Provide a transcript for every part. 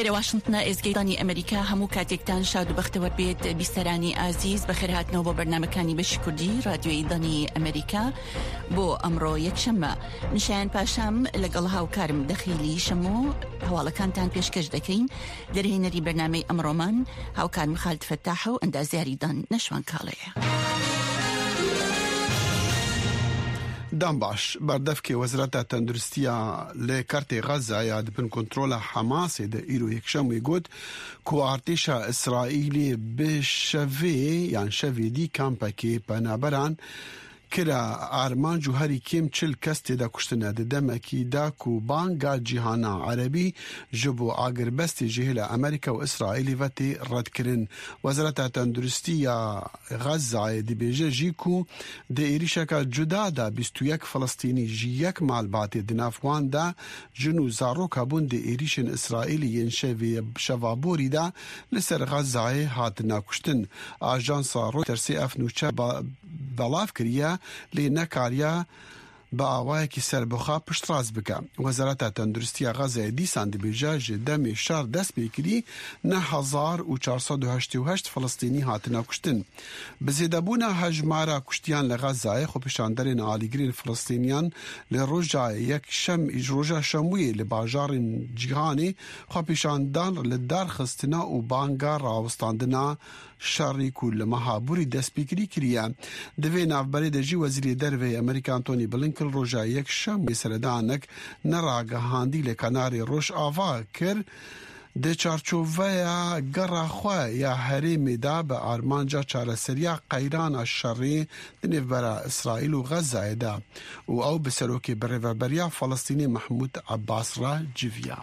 لێرە واشنتنە ئێزگەیدانی ئەمریکا هەموو کاتێکتان شاد و بەختەوە بێت بیستەرانی ئازیز بەخێرهاتنەوە بۆ بەرنامەکانی بەشی کوردی رادیۆی دانی ئەمریکا بۆ ئەمڕۆ یەکشەممە نشایان پاشام لەگەڵ هاوکارم دەخیلی شەمۆ هەواڵەکانتان پێشکەش دەکەین دەرهێنەری بەرنامەی ئەمڕۆمان هاوکارم خالد فەتاحە و ئەندازیاری دان نەشوان کاڵەیە. دام باش بردفکی وزارت تندرستی لی کارت غزه یا دبن کنترل حماس ده ایرو یکشم ویگود کو ارتش اسرائیلی به شوی یعنی شوی دی کمپکی پنابران کرا آرمان جوهری کم چل کست دا کشتنه ده دمکی دا کو بانگا جهانا عربی جبو آگر بست جهل امریکا و اسرائیلی وطی رد کرن. وزارت تندرستی غزه دی بیجه جی کو ده ایریشکا جدا دا 21 فلسطینی جی یک مالبات دنافوان دا جنو زارو کابون ده ایریشن اسرائیلی ین شوابوری دا لسر غزه هاتنا کشتن. آجانس رویترسی افنوچه بلاف کریه لی نکاریا با آوایکی سربخوا پشتراز بکه. وزارت تندرستی غزه دیسان دی بیجه جدم شار دست بیکری 9488 فلسطینی هاتنا کشتن. بزیدابونا هجمارا کشتیان لغزه خوبشاندرین آلیگرین فلسطینیان لروجا یک روژا شموی لباجار جیهانی خوبشاندان لدار خستنا و بانگا راوستاندنا شاری کل مهابوری دست بیکری کریه. دوی نافبری دجی وزیر دروی امریکا انتونی بلینکن روژا یک شم سردانک نراغ هاندی لکناری روش آوا کر ده چارچوبه یا گراخواه یا حریم دا به آرمانجا چارسریا قیران الشری دنیو برا اسرائیل و غزه دا و او بسروکی بریوربریا فلسطینی محمود عباس را جویا.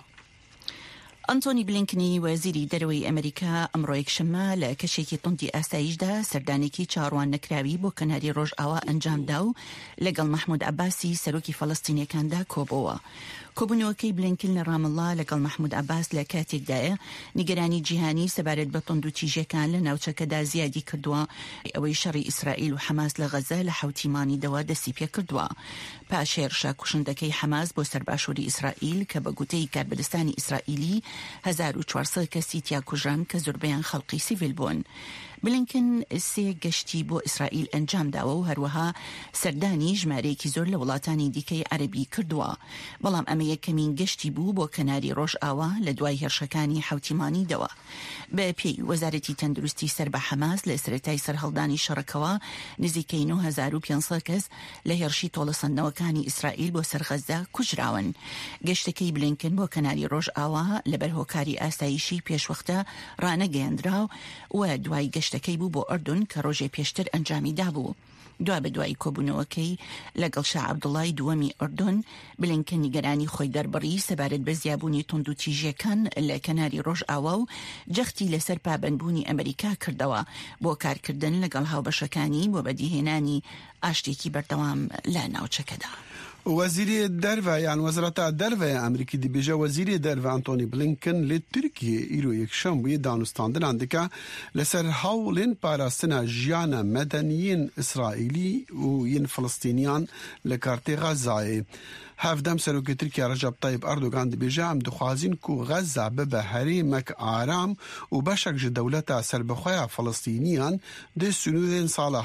ئەنتۆنی بلینکنی وەزیری دەرەوەی ئەمریکا ئەمڕۆ یەکشەممە لە کەشێکی توندی ئاسایشدا سەردانێکی چاڕوان نەکراوی بۆ کەناری ڕۆژئاوا ئەنجامدا و لەگەڵ محمود عباسی سەرۆکی فەڵەستینیەکاندا کۆبەوە. کۆبوونەوەکەی بلینکن لە ڕامەڵڵا لەگەڵ محمود عباس لە کاتێکدایە نیگەرانی جیهانی سەبارەت بە توند و تیژەکان لە ناوچەکەدا زیادی کردووە ئەوەی شەڕی ئیسرائیل و حەماس لە غەزە لە حوتیمانیدەوە دەستی پێ کردووە. پاش هێرشە کوشندەکەی حەماس بۆ سەرباشووری ئیسرائیل کە بە گوتەی کاربەدەستانی ئیسرائیلی 1400 کەسی تیا کوژان کە زۆربەیان خەڵقی سیڤیل بوون. بلینکن سێ گەشتی بۆ ئیسرائیل ئەنجامداوە و هەروەها سەردانی ژمارەیەکی زۆر لە وڵاتانی دیکەی عەربی کردووە. بەڵام ئەمە یەکەمین گەشتی بوو بۆ کەناری ڕۆژئاوا لە دوای هێرشەکانی حوتیمانیدەوە. بە پێی وەزارەتی تەندروستی سەر بە حەماس لە سەرەتای سەرهەڵدانی شەڕەکەوە نزیکەی 9500 کەس لە هێرشی تۆڵەسەندنەوەکانی ئیسرائیل بۆ سەر غەزە کوژراون. گەشتەکەی بلینکن بۆ کەناری ڕۆژئاوا لەبەر هۆکاری ئاسایشی پێشوەختە ڕانەگەیاندراو و دوای گەشتەکەی بوو بۆ ئەردن کە ڕۆژێ پێشتر ئەنجامیدا بوو. دوا بە دوای کۆبوونەوەکەی لەگەڵ شاه عەبدوڵای دووەمی ئەردن بلینکن نیگەرانی خۆی دەربڕی سەبارەت بە زیابوونی توند و تیژیەکان لە کەناری ڕۆژئاوا و جەختی لەسەر پابەندبوونی ئەمریکا کردەوە بۆ کارکردن لەگەڵ هاوبەشەکانی بۆ بەدیهێنانی ئاشتێکی بەردەوام لە ناوچەکەدا. وزیر دەرەوە یان وەزارەتە دەرەوەی ئەمریکی دیبێژە وەزیری دەرەوە ئەنتۆنی بلینکن لە تورکیە ئیرۆ یەکشەممەیە دانوستاندنان دکا لەسەر هەوڵێن پاراستنە ژیانە مەدەنیین ئیسرائیلی و ین فلسطینیان لە کارتێ غەزایە. هەفدەم سەرۆکی تورکیا ڕەجەب تایب ئەردۆغان دەبێژە ئەم دخوازین کو غەزە ببە هەرێمەک ئارام و بەشێک ji دەولەتە سەربەخۆیە فەڵەستینیان دێ سنوورên ساڵە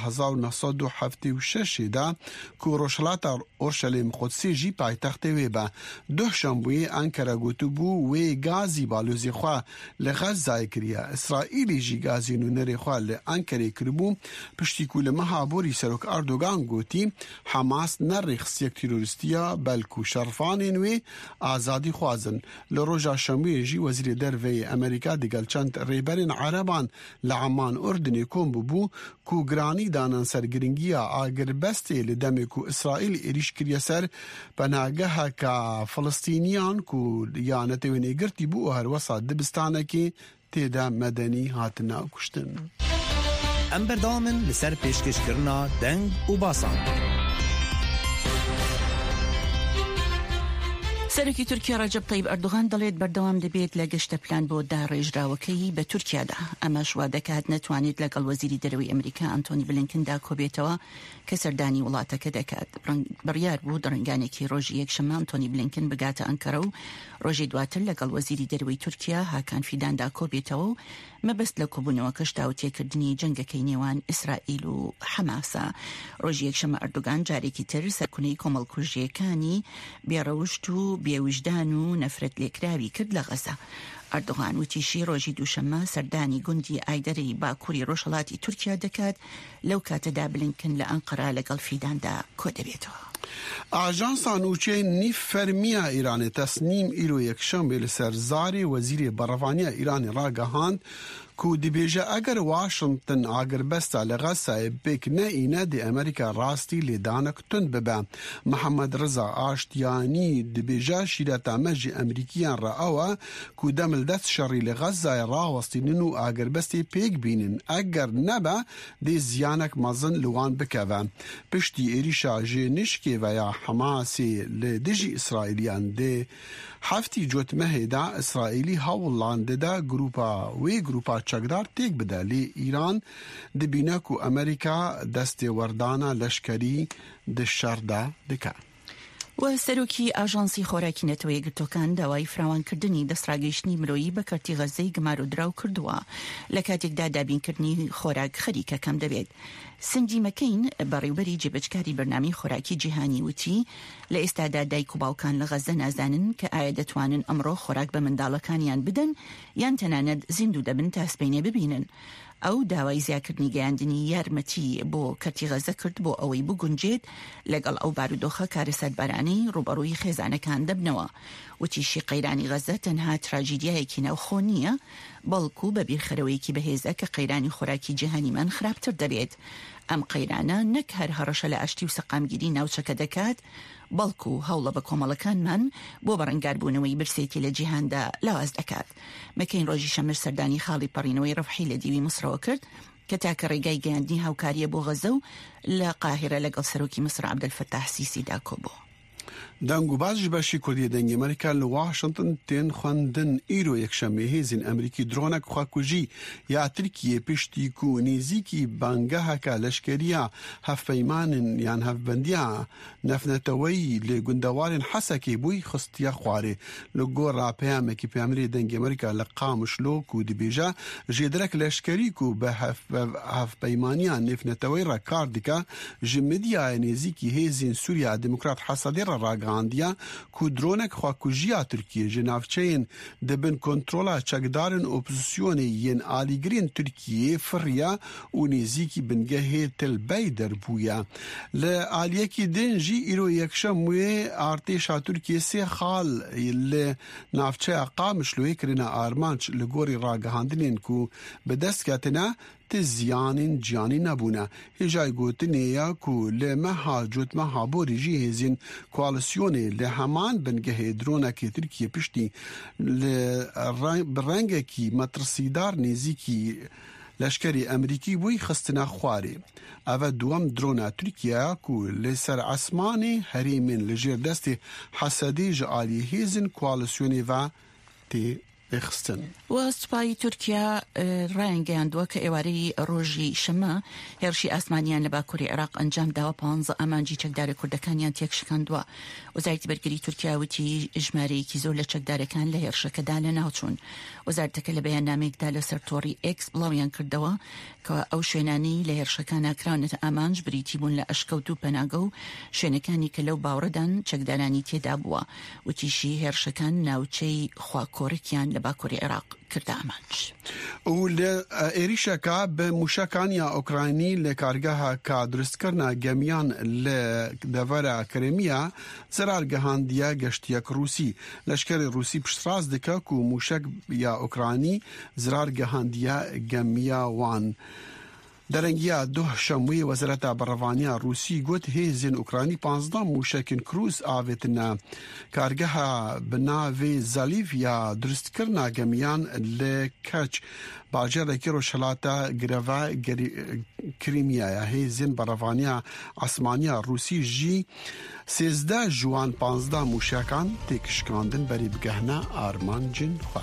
1976دا کو ڕۆژهەڵاتە ئۆرشەلیم قودسی jî paytextê wê be. Duh şembûyê Ankara gotibû wê gazî balozê xwe li Xezayê kiriye. İsraîlê jî gazê nûnerê xwe li Ankarê kiribû piştî ku li meha borî Serok Erdogan gotî Hamas ne rêxistiyek terorîstiya belkû şerfanên wê azadî xwazin. Li roja şemûyê jî wezîrê derveyê Amerîka digel çend rêberên Ereban li Eman Urdinê kom bûbû ku giranî danin ser giringiya agirbestê li demê ku İsraîl êriş kiriye ser penageheka Filistîniyan ku ya netewên girtî bû û herwesa dibistanekê têde medenî hatine kuştin. Em berdamin li ser pêşkêşkirina deng û basan. سەرۆکی تورکیا ڕەجەب طەیب ئەردوغان دەڵێت بەردەوام دەبێت لە گەشتە پلان بۆ داڕێژراوەکەی بە تورکیادا. ئەمەش وا دەکات نەتوانێت لەگەڵ وەزیری دەرەوەی ئەمریکا ئەنتۆنی بلینکندا کۆبێتەوە کە سەردانی وڵاتەکە دەکات. بڕیار بوو دەڕنگانێکی ڕۆژی یەکشەممە ئەنتۆنی بلینکن بگاتە ئەنکەرە و ڕۆژی دواتر لەگەڵ وەزیری دەرەوەی تورکیا هاکان فیداندا کۆبێتەوە و مەبەست لە کۆبوونەوەکەش تاوتێکردنی جەنگەکەی نێوان ئیسرائیل و حەماسە. ڕۆژی یەکشەممە ئەردوغان جارێکی تر سەرکونەی کۆمەڵکوژیەکانی بێڕەوشت و بێوجدان و نەفرەت لێکراوی کرد لە غەزە. ئەردوغان وتیشی ڕۆژی دووشەممە سەردانی گوندی ئایدەرەی باکووری ڕۆژهەڵاتی تورکیا دەکات لەو کاتەدا بلینکن لە ئەنقەرە لەگەڵ فیداندا کۆ دەبێتەوە. ئاژانسا نوچەی نیف فەرمیە ئیرانی تەسنیم ئیرۆ یەکشەمبێ لەسەر زاری وەزیری بەڕەوانیە ئیرانی ڕاگەهاند کو دەبێژە ئەگەر واشنگتن ئاگربەستە لە غەزایە بێک نەئینە دێ ئەمریکا ڕاستی لێدانەک تند ببە. محەممەد ڕزا ئاشتیانی دەبێژە شیرەتە مەژی ئەمریکیان ڕەئەوە کو دەمل دەست شەڕی لە غەزایە ڕاوەستینن و ئاگربەستی پێک بینن ئەگەر نەبە دێ زیانێک مەزن لەوان بکەوە. پشتی ئێریشا ژێ نشکێڤەیە حەماسی لە دژی ئیسرائیلیان دێ هەفتی جوتمەهێدا ئیسرائیلی هەوڵان دەدا گروپا چەکدار تێک بدە لێ ئیران دبینە و ئەمریکا دەستێ وەردانە لەشکەری دشەردا دکە. و سەرۆکی ئاژانسی خۆراکی نەتەوەی یەکگرتوەکان داوای فراوانکردنی دەستڕاگەیشتنی مرۆیی بە کەرتی غەزەی گمارودراو کردووە لە کاتێکدا دابینکردنی خۆراک خەریکەکەم دەبێت. سنجی مەکەین بەڕێوبەری جێبەجکاری بەرنامەی خۆراکی جیهانی وتی لە ئێستادا دایک و باوکان لە غەزە نازانن کە ئایا دەتوانن ئەمڕۆ خۆراک بە منداڵەکانیان بدەن یان تەنانەت زیندوو دەبن تا سبەینێ ببینن. ئەو داوای زیاکردنی گەیاندنی یارمەتی بۆ کەرتی غەزە کرد بۆ ئەوەی بگونجێت لەگەڵ ئەو بارودۆخە کارە سەربارانەی ڕوبەڕووی خێزانەکان دەبنەوە. وتیشی قەیرانی غەزە تەنها تراژیدیایەکی ناوخۆ نییە بەڵکو بە بیرخەرەوەیەکی بەهێزە کە قەیرانی خۆراکی جیهانیمان خراپتر دەبێت. ئەم قەیرانە نەک هەر هەڕەشە لە ئاشتی و سەقامگیری ناوچەکە دەکات بەڵکو هەوڵە بە کۆمەڵەکانمان بۆ بەڕەنگاربوونەوەی برسێتی لە جیهاندا لاواز دەکات. مەکەین ڕۆژی شەمر سەردانی خاڵی پەڕینەوەی ڕەفحی لە دیوی مسرەوە کرد کە تاکە ڕێگای گەیاندنی هاوکاریە بۆ غەزە و لە قاهرە لەگەڵ سەرۆکی مسر عەبدەلفەتاح سیسیدا کۆبوو. دەنگ و بازش بەشی کوردی دەنگی ئەمریکا لە واشنگتن تێن خوێندن ئیرۆ یەکشەممە هێزین ئەمریکی درۆنێک خواکوژی یا ترکیە پشتی و نێزیکی بانگەهەکە لەشکریە هەفپەیمانن یان هەفبەندیە نەفنەتەوەی لێ گوندەوارن حەسەکەی بووی خستیە خوارێ لە گۆڕا پەیامێکی پێمری دەنگی ئەمریکا لە قامشلۆک و دبێژە ژێدرەك لەشکریک و بە هەفپەیمانیان نێفنەتەوەی ڕەکار دیکە ژ مدیایە نێزیکی هێزین سووریا دموکرات حەسەدێڕە ڕاگەاندیە کو درۆنێک خواکوژیە تورکیە ژە ناوچەیەن دەبن کۆنترۆلا چەکدارن ئۆپۆزیسیۆنی یەن ئالیگرین تورکیە فڕیە و نێزیکی بنگەهێ تلبەی دەربوویە. لە ئالیەکی دێنژی ئیرۆ یەکشەممێ ئارتێشا تورکیە سێ خاڵ لە ناوچەیە قامشلۆی کرنە ئارمانچ لە گۆڕی ڕاگەهاندنێن و بەدەستکەتنە تزیانین جیانی نەبوونە. هێژای گوتنەیە کو لە مەها جوتمەها بۆ ریژی هێزین کوالسیۆنێ لە هەمان بنگەهێ درۆنەکی تورکیە پشتی بڕەنگێکی مەترسیدار نێزیکی لەشکری ئەمریکی بووی خستنە خوارێ. ئەوە دووەم درۆنە تورکیە کو لەسەر ئەسمانی هەرێمن لەژێر دەستی حەسەدی ژە ئالی هێزن کوالسیۆنێڤە تێ بخستن. و سوپای تورکیا ڕایانگەیاندووە کە ئێوارەی ڕۆژی شەمە هێرشی ئاسمانیان لە باکووری عێراق ئەنجام داوە 15 ئامانجی چەکدارە کوردەکانیان تێکشکاندووە. وەزارەتی بەرگری تورکیا وتی ژمارەیەکی زۆر لە چەکدارەکان لە هێرشەکەدا لە ناوچوون. وەزارەتەکە لە بەیاننامەیەکدا لەسەر تۆڕی ئێکس بڵاویان کردەوە کە ئەو شوێنانەی لە هێرشەکان ناکراونەتە ئامانج بریتی بوون لە ئەشکەوت و پەناگە و شوێنەکانی کە لەو باوەڕدان چەکدارانی تێدا بووە. وتیشی هێرشەکان ناوچەی خواکۆرەکیان لە باکووری عێراق کرد ئامانج. و لە ئێریشەکە بە موشەکانیا ئۆکراینی لە کارگەها کا دروستکردنا گەمیان لە دەڤەرە کرێمیە زەرارگەهاندیە گەشتیەک رووسی. لەشکری رووسی پشتڕاز دکە و موشەک یا ئۆکرانی زرارگەهاندیە گەمیە وان. درنگیا دو شموی وزارت برروانیا روسی گوت هیزین اوکرانی 15 موشکین کروز آویتنا کارگه بناوی زالیف یا درست کرنا گمیان لکچ باجر کی روشلاتا گروا کریمیا یا هیزین برروانیا عثمانیا روسی جی 13 جوان 15 موشکان تکشکاندن بری بگهنا آرمان جن خواه.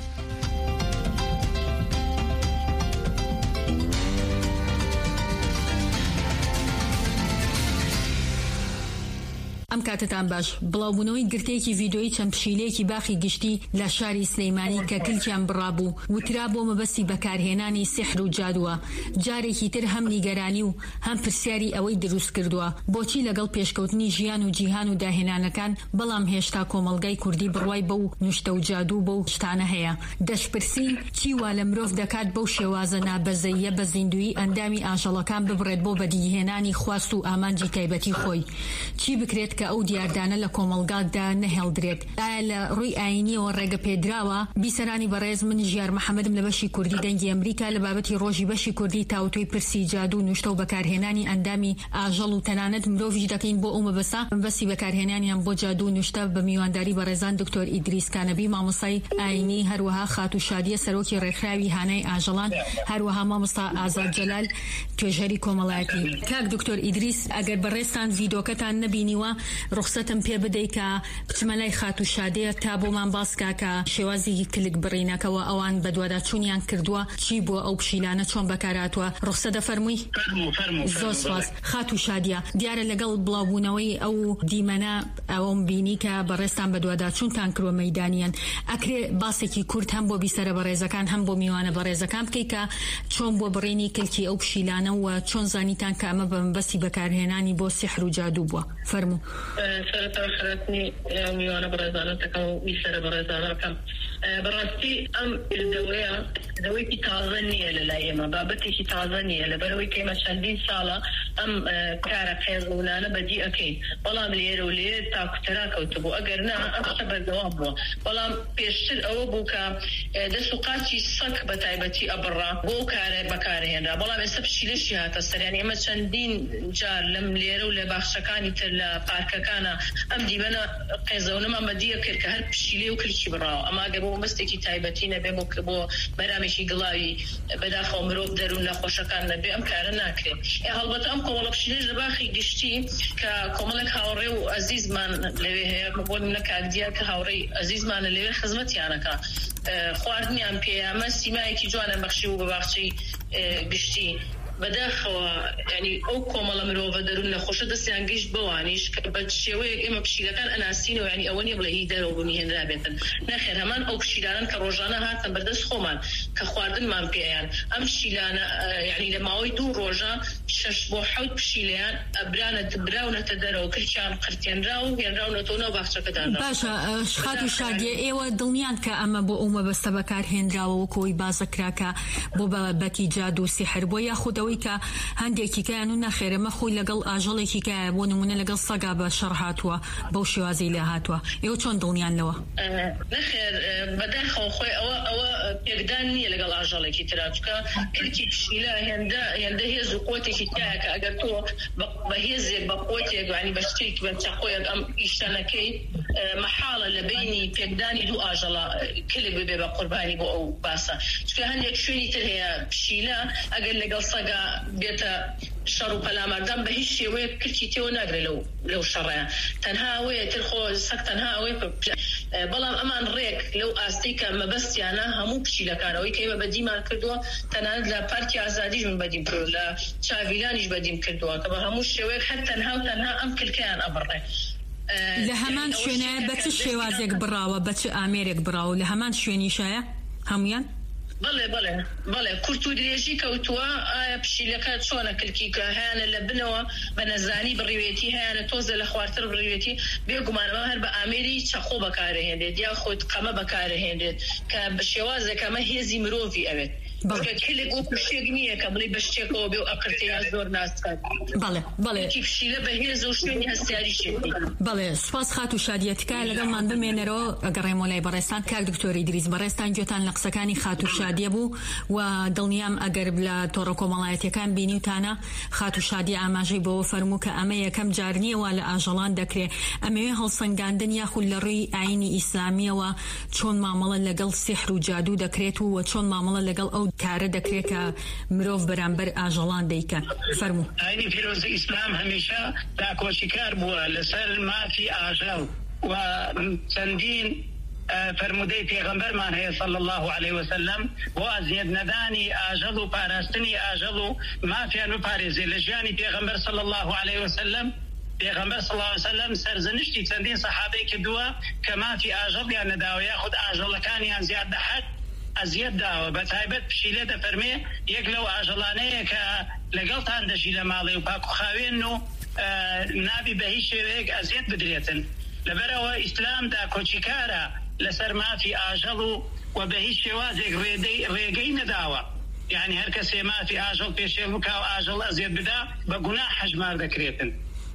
ئەم کاتتان باش بڵاوبوونەوەی گرتەیەکی ڤیدۆیی چەند پشیلەیەکی باخی گشتی لە شاری سلەیمانی کە کلکیان بڕابوو وترا بۆ مەبەستی بەکارهێنانی سحر و جادووە جارێکی تر هەم نیگەرانی و هەم پرسیاری ئەوەی دروست کردووە بۆچی لەگەڵ پێشکەوتنی ژیان و جیهان و داهێنانەکان بەڵام هێشتا کۆمەڵگای کوردی بڕوای بەو نوشتە و جادوو بەو شتانە هەیە دەشپرسین چی وا لە مرۆڤ دەکات بەو شێوازە نابەزەیە بە زیندوی ئەندامی ئاژەڵەکان ببڕێت بۆ بەدیهێنانی خواست و ئامانجی تایبەتی خۆی چی بکرێت کە ئەو دیاردانە لە کۆمەڵگادا نەهێڵدرێت ئایا لە ڕووی ئاینیەوە ڕێگە پێدراوە بیسەرانی بەڕێز من ژیار محەممەدم لە بەشی کوردی دەنگی ئەمریکا لە بابەتی ڕۆژی بەشی کوردی تاوتوی پرسی جادو و نوشتە و بەکارهێنانی ئەندامی ئاژەڵ و تەنانەت مرۆڤیش دەکەین بۆ ئەو مەبەسە مەبەستی بەکارهێنانیان بۆ جادو و نوشتە بە میوانداری بەڕێزان دکتۆر ئیدریس کانەبی مامۆستای ئاینی هەروەها خاتو شادیە سەرۆکی ڕێکخراوی هانای ئاژەڵان هەروەها مامۆستا ئازاد جەلال توێژەری کۆمەڵایەتی کاک دکتۆر ئیدریس ئەگەر بەڕێستان ڤیدۆکەتان نەبینیوە ڕوخسەتم پێ بدەیت کە بچمە لای خاتو شادەیە تا بۆمان باسکا کە شێوازی کلک بڕینەکەەوە ئەوان بە دوواداچوونیان کردووە چی بۆ ئەو پشیلانە چۆن بەکاراتوە ڕوخسە دەفەرمووی زۆر سپاس خاتو شادیە دیارە لەگەڵ بڵاوبوونەوەی ئەو دیمەنە ئەوم بینی کە بەڕێستان بە دوواداچوونتان کردوە مەیدانیان ئەکرێ باسێکی کورت هەم بۆ بیسەرە بەڕێزەکان هەم بۆ میوانە بەڕێزەکان بکەی کە چۆن بۆ بڕینی کلکی ئەو پشیلانە و چۆن زانیتان کە ئەمە بە مەبەستی بەکارهێنانی بۆ سحر و جادوو بووە فەرموو خرجني يومي وأنا برزانتك ويسر برزانتك براسي أم الدوية دويتي تعظني للايما بابتي تعظني لبروي كيما شندين سالة أم كارك حيزونا أنا بدي أكيد والله ملير ولير تاكتراك وتبو أجرنا أكتب الجواب والله بيشتر أو بوكا دسوقاتي صك بتايبتي أبرا بوكا بكاره هنا والله بس بشي ليش هذا يعني أما شندين جار لملير ولا بخشكاني تلا بارك كان أم دي بنا قيزونا ما بدي أكل كهر بشيلي وكل شيء برا أما جابوا مستكي تايبتينا بموك بو برامشي قلاي بداخل مروب درون لخوشكان نبي أم كارنا كريم هالبط أم كومل بشيلي جباخي قشتي ككوملك هاوري وعزيز من ليه مقول منك أديا كهاوري عزيز من ليه خدمتي أنا كا خواردني أم بيا سيماي كي جوانا بخشي وبخشي قشتي بداخل يعني أو كومل مروب درون لخوش دستيان قش بوانيش كبتشوي إما بشيلكان أنا سينو يعني أولي بلا يدرو بميهن رابطا نخير همان أو بشيلان كروجانا هاتن بردس خومان كخواردن مان بيان أم شيلان يعني لما ويدو روجا شش بو حوت بشيلان أبرانا تبراونا تدرو كل شان قرتين راو ينراو نتونا وباخشا كدان باشا شخاتو شادية ايوه دڵنیان کە ئەمە بۆ ئەو مەبەستە بەکارهێنراوە وەکەوەی بازەکراکە بۆ بەکی جادو و سیحر بۆ یاخودەوەی کە هەندێکی کایان و نەخێرەمە خۆی لەگەڵ ئاژەڵێکی کایە بۆ نمونە لەگەڵ سەگا بە شەڕ هاتووە بەو شێوازەی لێ هاتووە ئێوە چۆن دڵنیان لەوە نەخێر بەداخەوە خۆی ئەوە پێکدان نییە لەگەڵ ئاژەڵێکی ترا چکە کلکی پشیلە هێندە هێز و قوتێکی تایە کە ئەگەر تۆ بە هێزێک بە قوتێک ینی بە شتێک بە چاقۆیەک ئەم ئیشتەنەکەی محاڵە لە بینی پێکدانی دوو ئاژەڵە کلک ببێ بە قوربانی بۆ ئەو باسە چکە هەندێک شوێنی تر هەیە پشیلە ئەگەر لەگەڵ سەگا بێتە شەڕ و پەلامەردان بە هیچ شێوەیە کلکی تێوە ناگرێت لەو شەڕەیە تەنها ئەوەیە ترخۆ سەگ تەنها ئەوەی بەڵام ئەمان ڕێک لەو ئاستی کە مەبەستیانە هەموو پشیلەکانەوەی کە ئێمە بەدیمان کردووە تەنانەت لە پارکی ئازادیش من بەدیم کردو لە چاویلانیش بەدیم کردووە کە بە هەموو شێوەیەک هەر تەنها و تەنها ئەم کلکەیان ئەبڕێ لە هەمان شوێنەیە بە چ شێوازێک بڕاوە بە چ ئامێرێک بڕاوە لە هەمان شوێنیشایە هەمویان بەڵێ کورت و درێژی کەوتووە ئایا پشیلەکە چۆنە کلکی کە هیانە لە بنەوە بە نەزانی بڕیوێتی هیانە تۆزە لە خواردتر بڕیوێتی بێگومانەوە هەر بە ئامێری چەخۆ بەکارهێنرێت یا خۆت قەمە بەکارهێنرێت کە بە شێوازێک ئەمە هێزی مرۆڤی ئەوێت كلك وكشيغنيه قبل بشيكو بيو اقرتي زور ناس بله كيف شيله بهيز وشني هسياري شي بله سپاس خاتو شادیتکا لەگەڵ مان بمێنەرەوە ئەگەڕێمەوە لای بەڕێستان کاک دکتۆر ئیدریس بەڕێستان گوێتان لە قسەکانی خاتو شادیە بوو و دڵنیام ئەگەر لە تۆڕە کۆمەڵایەتیەکان بینیوتانە خاتو شادی ئاماژەی بەوە فەرموو کە ئەمە یەکەم جار نییەوە لە ئاژەڵان دەکرێت ئەمەوێ هەڵسەنگاندن یاخود لە ڕووی ئاینی ئیسلامیەوە چۆن مامەڵە لەگەڵ سیحر و جادوو دەکرێت و چۆن مامەڵە لەگەڵ ئەو کارە دەکرێت کە مرۆڤ بەرامبەر ئاژەڵان دەیکەن فەرموو ئاینی پیرۆزی ئیسلام هەمیشە داکۆچیکار بووە لەسەر مافی ئاژەڵ و چەندین فرمودەی پێغەمبەرمان هەیە صلی الله عليه وسلم بۆ ئەزیەت نەدانی ئاژەڵ و پاراستنی ئاژەڵ و مافیان بپارێزێ لە ژیانی پێغەمبەر صلی الله عليه وسلم پێغەمبەر صلی الله عليه وسلم سەرزنشتی چەندین سەحابەی کردووە کە مافی ئاژەڵیان نەداوە یاخود ئاژەڵەکانیان زیاد دەحەد ئەزیەت داوە بە تایبەت پشیلە دەفەرمێ یەک لەو ئاژەڵانەیە کە لەگەڵتان دەژی لە ماڵێ و پاک و خاوێن و نابی بە هیچ شێوەیەک ئەزیەت بدرێتن لەبەرەوە ئیسلامدا کۆچیکارە لەسەر مافی ئاژەڵ و بە هیچ شێوازێک ڕێگەی نەداوە یعنی هەر کەسێ مافی ئاژەڵ پێشێ بکا و ئاژەڵ ئەزیەت بدا بە گوناح حەژمار دەکرێتن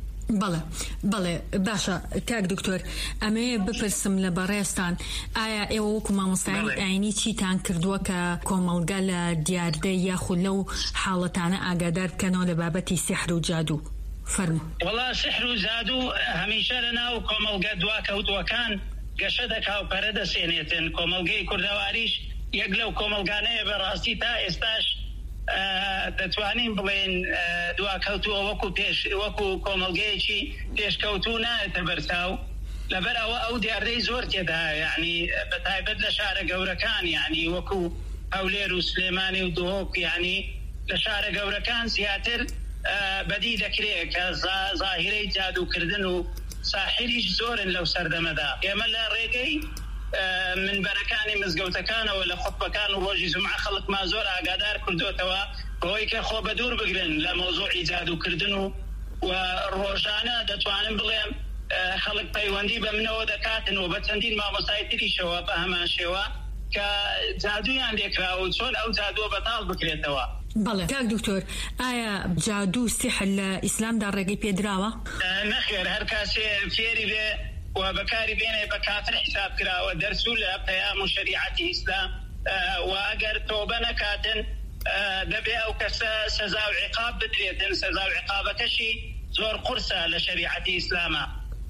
بەڵێ باشە کاک دکتۆر ئەمێ بپرسم لە بەڕێستان ئایا ئێوە وەکو مامۆستایی ئاینی چیتان کردووە کە کۆمەڵگە لە دیاردە یاخود لەو حاڵەتانە ئاگادار بکەنەوە لە بابەتی سیحر و جادوو فەرموو وەڵا سیحر و جادوو هەمیشە لەناو کۆمەڵگە دواکەوتووەکان گەشە دەکا و پەرە دەسێنێتن کۆمەڵگەی کوردەواریش یەک لەو کۆمەلگانەیە بەڕاستی تا ئێستاش دەتوانین بڵێن دواکەوتووە وەکو کۆمەڵگەیەکی پێشکەوتوو نایەتە بەرچاو لەبەر ئەو دیاردەی زۆر تێدا یعنی بە تایبەت لە شارە گەورەکان یعنی وەکو هەولێر و سلێمانی و دۆک یعنی لە شارە گەورەکان زیاتر بەدی دەکرێت کە زاهیرەی جادوکردن و ساحریش زۆرن لەو سەردەمەدا ئێمە لە ڕێگەی منبەرەکانی مزگەوتەکانەوە لە خوتبەکان و ڕۆژی جومعە خەڵکمان زۆر ئاگادار کردوتەوە بۆی کە خۆ بە دوور بگرن لە مۆزوعی جادوکردن و ڕۆژانە دەتوانم بڵێم خەڵک پەیوەندی بە منەوە دەکاتن و بە چەندین مامۆستای تریشەوە بە هەمان شێوە کە جادویان لێکراوە و چۆن ئەو جادووە بەتاڵ بکرێتەوە. بەڵێ کاک دکتۆر ئایا جادوو سیحر لە ئیسلامدا ڕێگەی پێدراوە؟ نەخێر هەر کاسێ فێری بێ و بەکاری بێنێ بە کافر حساب کراوە دەرچوو لە پەیام و شەریعەتی ئیسلام و ئەگەر تۆبە نەکاتن دەبێ ئەو کەسە سەزا و عقاب بدرێتن سەزا و عقابەکەشی زۆر قورسە لە شەریعەتی ئیسلامە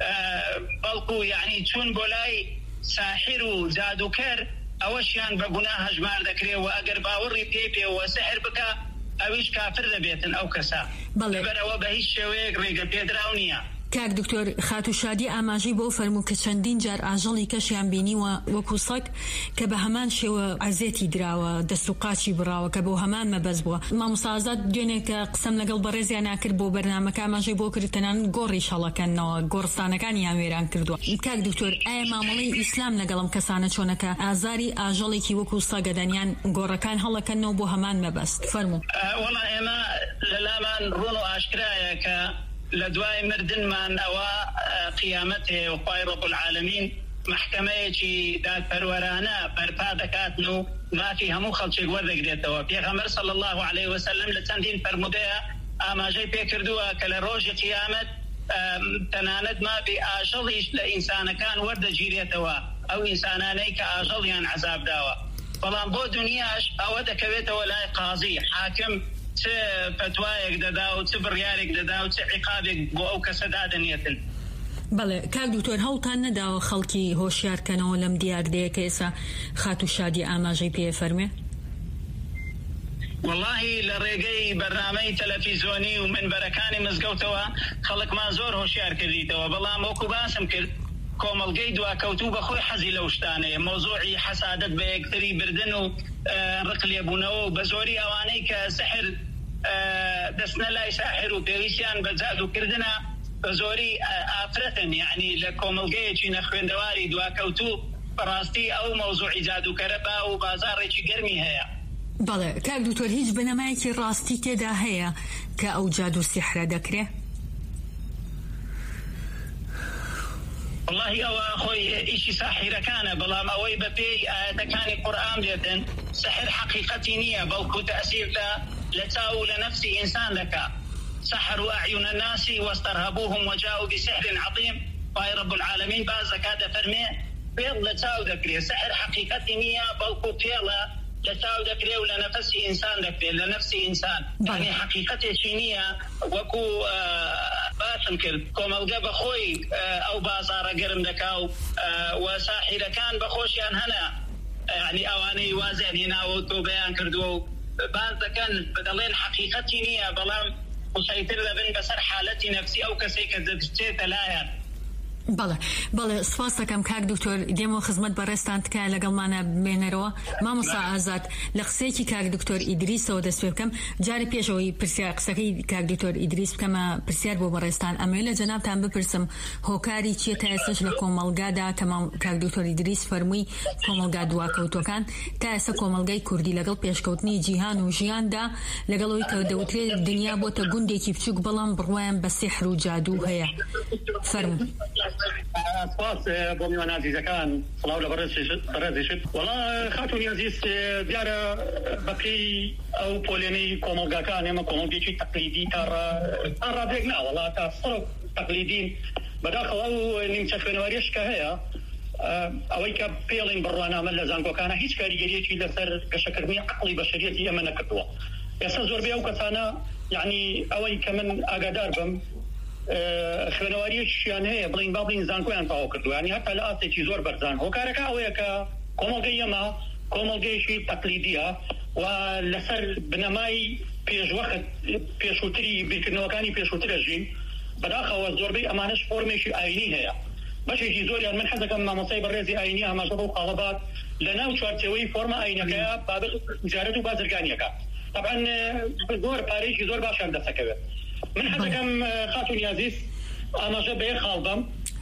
بەڵکو یعنی چوون بۆ لای ساحر و جادوکەر ئەوەشیان بە گوناه هەژمار دەکرێت و ئەگەر باوەڕی پێوە سحر بکە ئەویش کافر دەبێتن ئەو کەسە لەبەرەوە بە هیچ شێوەیەک ڕێگە پێدراو نییە. کاک دکتۆر خاتو شادی ئاماژەی بۆ فەرموو کە چەندین جار ئاژەڵی کەشیان بینیوە وەکو سەگ کە بە هەمان شێوە ئازێتی دراوە دەست و قاچی براوە کە بۆ هەمان مەبەز بووە مامۆستا ئازاد دوێنێ کە قسەم لەگەڵ بەڕێزیان ناکرد بۆ بەرنامەکە ئاماژەی بۆ کردتەنان گۆڕی شەڵەکەنەوە گۆڕستانەکانیان وێران کردووە. کاک دکتۆر ئایا مامەڵەی ئیسلام لەگەڵم کەسانە چۆنەکە ئازاری ئاژەڵێکی وەکو سەگەدەنیان گۆڕەکان هەڵەکەنەوە بۆ هەمان مەبەست فەرموو. وەڵا ئێمە لەلامان ڕۆن و ئاشکرایە کە لە دوای مردنمان ئەوە قیامەت هەیە و خوای ڕەب العالەمین محکەمەیەکی دادپەروەرانە بەرپا دەکاتن و مافی هەموو خەڵکێک وەردەگرێتەوە. پێغەمبەر صلی الله عليه وسلم لە چەندین فەرمودەیە ئاماژەی پێکردووە کە لە ڕۆژی قیامەت تەنانەت مافی ئاژەڵیش لە ئینسانەکان وەردەگیرێتەوە ئەو ئینسانانەی کە ئاژەڵیان عەزاب داوە بەڵام بۆ دنیاش ئەوە دەکەوێتەوە لای قازی حاکم چه فتوایەک دەدا و چه بڕیارێک دەدا و چه عقابێک بۆ ئەو کەسە دادەنێتن. بەڵێ کاک دکتۆر هەوڵتان نەداوە خەڵکی هۆشیارکەنەوە لەم دیاردەیە کە ئێستا خاتو شادی ئاماژەی پێ فەرمێ؟ واللهی لە ڕێگەی بەرنامەی تەلەڤیزۆنی و منبەرەکانی مزگەوتەوە خەڵکمان زۆر هۆشیار کردیتەوە بەڵام وەکو باسم کرد کۆمەڵگەی دواکەوتوو بەخۆی حەزی لەو شتانەیە مۆزوعی حەسادەت بە یەکتری بردن و ڕق لێبوونەوە و بە زۆری ئەوانەی کە سحر دەستنە لای ساحر و پێویستیان بە جادوکردنە بە زۆری ئافرەتن یعنی لە کۆمەڵگەیەکی نەخوێندەواری دواکەوتوو بەڕاستی ئەو مۆزوعی جادوکەرە با و بازاڕێکی گەرمی هەیە. بەڵێ کاک دکتۆر هیچ بنەمایەکی ڕاستی تێدا هەیە کە ئەو جادو سحرە دەکرێت؟ والله أو أخوي إشي ساحر كان بلام أوي ببي كان القرآن بيدن سحر حقيقتي نية بوكو تأثير لتاو لنفسي إنسان لك سحروا أعين الناس واسترهبوهم وجاءوا بسحر عظيم باي رب العالمين باز كاد فرمي بيض لتاو ذكري سحر حقيقتي نية بوكو بيضا لتاو ذكري ولنفسي إنسان ذكري لنفسي إنسان يعني حقيقتي شينية وكو باسم كل كوم الجا بخوي أو بازار قرم دكاو وساحر كان بخوش يعني هنا يعني أواني وازن هنا وتوبيان كردو بعض كان بدلين حقيقتي نية بلام مسيطر لبن بسر حالتي نفسي أو كسيك زدتي لايا بله سپاس دەکەم کاک دکتۆر دێمەوە خزمەت بەڕێستان تکایە لەگەڵمانە بمێنەرەوە مامۆستا ئازاد لە قسەیەکی کاک دکتۆر ئیدریسەوە دەست پێ بکەم جارێ پێشەوەی پرسیار قسەکەی کاک دکتۆر ئیدریس بکەمە پرسیار بۆ بەڕێستان ئەمەوێت لە جەنابتان بپرسم هۆکاری چیە تا ئێستاش لە کۆمەڵگادا کاک دکتۆر ئیدریس فەرمووی کۆمەڵگا دواکەوتوەکان تا ئێستا کۆمەڵگای کوردی لەگەڵ پێشکەوتنی جیهان و ژیاندا لەگەڵەوەی کە دەوترێت دنیا بۆتە گوندێکی بچووک بەڵام بڕوایان بە سیحر و جادوو هەیە فەرموو سپاس بۆ میوان عزیزەکان سڵاو لە بەڕێزیشت وەڵا خاتونی عزیز دیارە بەپێی ئەو پۆلێنەی کۆمەڵگاکان ئێمە کۆمەڵگێکی تەقلیدی تا ڕادێک ناوەڵا تا سڕ تەقلیدین بەداخەوە ئەو نیمچە خوێنەوەریش کە هەیە ئەوەی کە پێڵین بڕوانامە لە زانکۆکانە هیچ کاریگەریەکی لەسەر گەشەکردنی عەقڵی بەشەریەتی ئێمە نەکردووە ئێستا زۆربەی ئەو کەسانە یعنی ئەوەی کە من ئاگادار بم خوێنەواریەکیان هەیە بڵین با بڵین زانکۆیان تەواو کردووە ینی هەتا لە ئاستێکی زۆر بەرزان هۆکارەکە ئەوەیە کە کۆمەڵگەی ئێمە کۆمەڵگەیەکی تەقلیدیە و لەسەر بنەمای پێشوەخت پێشووتری بیرکردنەوەکانی پێشووترە ژین بەداخەوە زۆربەی ئەمانەش فۆرمێکی ئاینی هەیە بەشێکی زۆریان من حەزەکەم مامۆستای بەڕێزی ئاینی ئاماژە بۆ خاڵەبات لە ناو چوارچێوەی فۆرمە ئاینەکەیە بابەت تجارەت و بازرگانیەکە طبعا زۆر پارەیەکی زۆر باشیان دەسەکەوێت من حەزەکەم خاتونی عزیز ئاماژە بەیە خاڵبم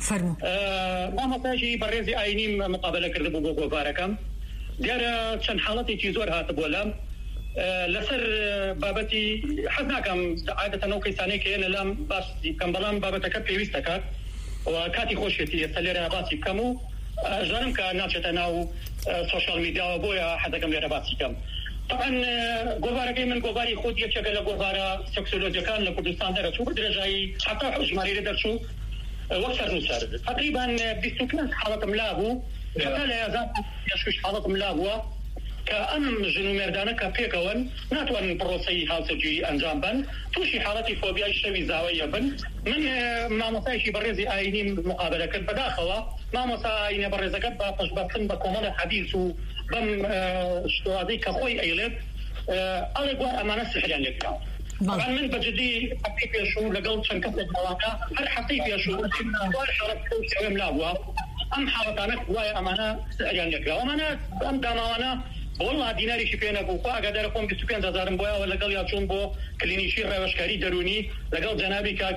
مامۆستایشی بەڕێزی ئاینی مقابلە کردبوو بۆ گۆڤارەکەم دیارە چەند حاڵەتێکی زۆر هاتبووە لام لەسەر بابەتی حەز ناکەم عادەتەن ئەو کەسانەی کە هێنە لام باسی بکەم بەڵام بابەتەکە پێویست دەکات و کاتی خۆشێتی ئێستا لێرە باسی بکەم و ژارم کە ناچێتە ناو سۆشیال میدیاوە بۆیە حەزەکەم لێرە باسی بکەم طبعا گۆڤارەکەی من گۆڤاری خۆت یەکێکە لە گۆڤارە سێکسۆلۆجیەکان لە کوردستان دەرەچوو بە درێژایی حتا ژمارەیە دەرچوو وەک سەرنووسەر تقریبا 25 حاڵەتم لا بوو هەتا لە 16 حاڵەتم لا بووە کە ئەم ژن و مێردانە کە پێکەوەن ناتوانن پرۆسەی هاوسەرگیری ئەنجام بن تووشی حاڵەتی فۆبیای شەوی زاوەیە بن من مامۆستایەکی بەڕێزی ئاینی مقابلە کرد بەداخەوە مامۆستا ئاینە بەڕێزەکەت با پەشبەستن بە کۆمەڵە حەدیث و بەم شتوازەی کە خۆی ئەیڵێت ئەڵێ گوار ئەمانە سحریان لێکراوە طبعا من بەجددی هەفتەی پێشوو لەگەڵ چەند کەسێک مەڵاتە هەر هەفتەی پێشوو دوای حاڵەت شەوێم لابووە ئەم حاڵەتانە وایە ئەمانە سحریان لێکراوە ئەمانە ئەم داماوانە والله دیناریشی پێ نەبوو خوا ئاگادارە خۆم 25,000 بۆیەوە لەگەڵ یا چوون بۆ کلینیکی ڕێوەشکاری دەرونی لەگەڵ جەنابی کاک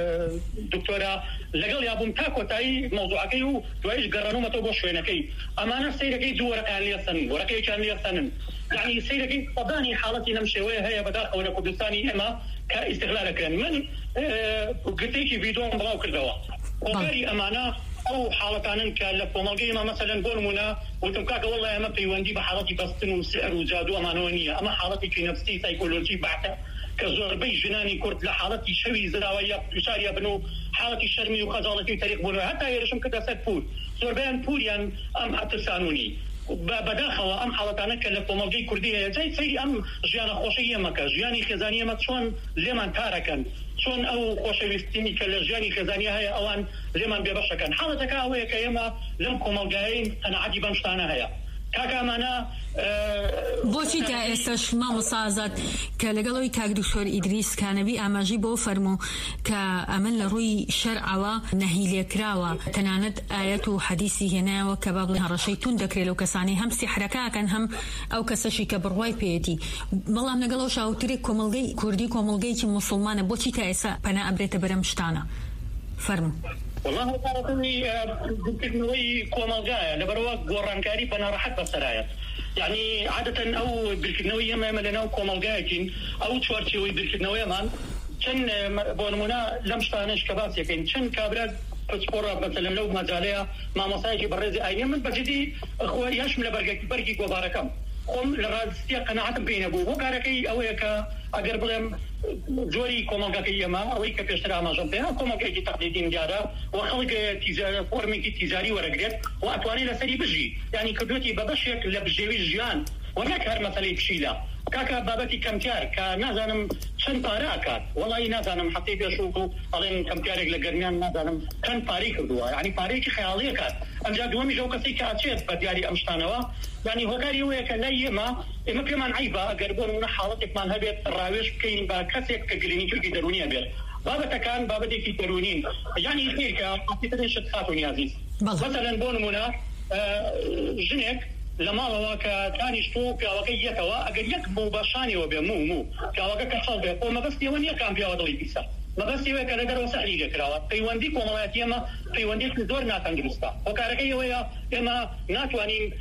دکتۆرە لەگەڵ یابووم تا کۆتایی مەوزوعەکەی و دوایش گەڕانومەتەوە بۆ شوێنەکەی ئەمانە سەیرەکەی دوو وەرەقیان لێسەنن وەرەقەیەکیان لێسەنن یعنی سەیرەکەی سەدانی حاڵەتی لەم شێوەیە هەیە بەداخەوە لە کوردستانی ئێمە کە ئیستیغلالەکەن من گرتێکی ڤیدۆم بڵاو کردەوە هۆکاری ئەمانە ئەو حاڵەتانن کە لە کۆمەڵگەی ئێمە مەسەلەن بۆ نمونە وتم کاکە وەڵڵای ئەمە پەیوەندی بە حاڵەتی بەستن و سحر و جادو ئەمانەوە نییە ئەمە حاڵەتێکی نەفسی سایکۆلۆجی بەعتە کە زۆربەی ژنانی کورد لە حاڵەتی شەوی زراوە یا دوچاریە بن و حاڵەتی شەرمی و خەجاڵەتی و تەریق بوونەوە هەتا هێرشم کردە سەر پور زۆربەیان پوریان ئەم هەترسانونی بەداخەوە ئەم حاڵەتانە کە لە کۆمەڵگەی کوردی هەیە جای سەیری ئەم ژیانە خۆشەی ئێمەکە ژیانی خێزانی ئێمە چۆن لێمان تارەکەن چۆن ئەو خۆشەویستینی کە لە ژیانی خێزانی هەیە ئەوان لێمان بێبەشەکەن حاڵەتەکە ئەوەیە کە ئێمە لەم کۆمەڵگایەی قەنەعەتی بەم شتانە هەیە کاکامانە بۆچی تا ئێستاش مامۆستا ئازاد کە لەگەڵەوەی کاک دکتۆر ئیدریس کانەبی ئاماژی بۆ فەرموو کە ئەمە لە ڕووی شەرعەوە نەهی لێکراوە تەنانەت ئایەت و حەدیسی هێنایەوە کە با بڵێن هەڕەشەی تون دەکرێت لەو کەسانی هەم سیحرەکەکەن هەم ئەو کەسەشی کە بڕوای پێیەتی بەڵام لەگەڵەوە شاوترێک کۆمەڵگەی کوردی کۆمەڵگەیکی موسڵمانە بۆچی تا ئێستا پەنا ئەبرێتە بەرەم شتانە فەرموو والله هۆکارەکەی بکردنەوەی کۆمەڵگایە لەبەرەوە گۆڕانکاری بەناڕەحەت بەسەرایە یعنی عادەتەن ئەو بیرکردنەوەی ئێمە لەناو کۆمەڵگایەکین ئەو چوارچێوەی بیرکردنەوەیەمان چەند بۆ نمونە لەم شتانەش کە باسیەکەین چەند کابرا بسپورة مثلا لو مجالية ما مصايجي برزي أيام من بجدي أخوة يشمل برقي وباركم خم لرازتي قناعتم بين أبوه وكاركي أويك أقرب جوري كومالكي يما أويك بيشترى ما جنبها كومالكي تقليدين جارة وخلق تجارة فورمي تجاري ورقرت وأتواني لسري بجي يعني كدوتي ببشيك لبجيوي الجيان وهناك هر مسألة بشيلة كاكا بابتي كمتيار كنازانم شن باراكات والله نازانم حطيت اشوفو علين كمتيارك لقرنيان نازانم كان باريك بدوا يعني باريك خياليه كات امجا دومي جو كسي كاتشيت بدياري امشتانوا يعني هو قال يويك لا اما كمان عيبه قربون من حالتك مان هبيت الراويش كاين باكاسيك كجلينيكي درونيه بير بابتا كان بابتي في درونين يعني هيك حطيت شتخاتوني عزيز مثلا بون منا جنيك لما واقع كان شو كواقعية وأجل يكبو بشاني وبيمو كواقع كحال وما بس يواني كان في أوضلي بيسا ما بس يواني كان درو سحلي جكراوة في ونديك وملايات يما في ونديك الدور ناتن جلستا وكاركي ويا إما ناتوانين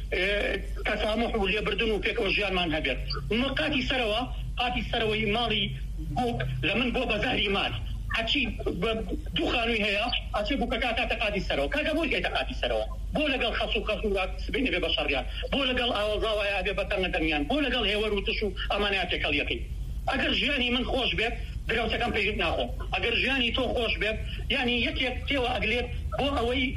تسامح واللي بردون وفيك وجيان ما نهبر قاتي سروي مالي بوك لمن بو بزهري مال هاتشي دخانوي هيا هاتشي بوكاكا تقادي سروا كاكا بوكا تقادي سروا بولقال خصوصات سبيني ببشريان بولقال أوضاويا ببطن دميان بولقال هيور وتشو أماناتك اليقين أجر جياني من خوش بيب دروسة كان بيجي ناخو أجر جياني تو خوش بيب يعني يك تيوا أقليت بو أوي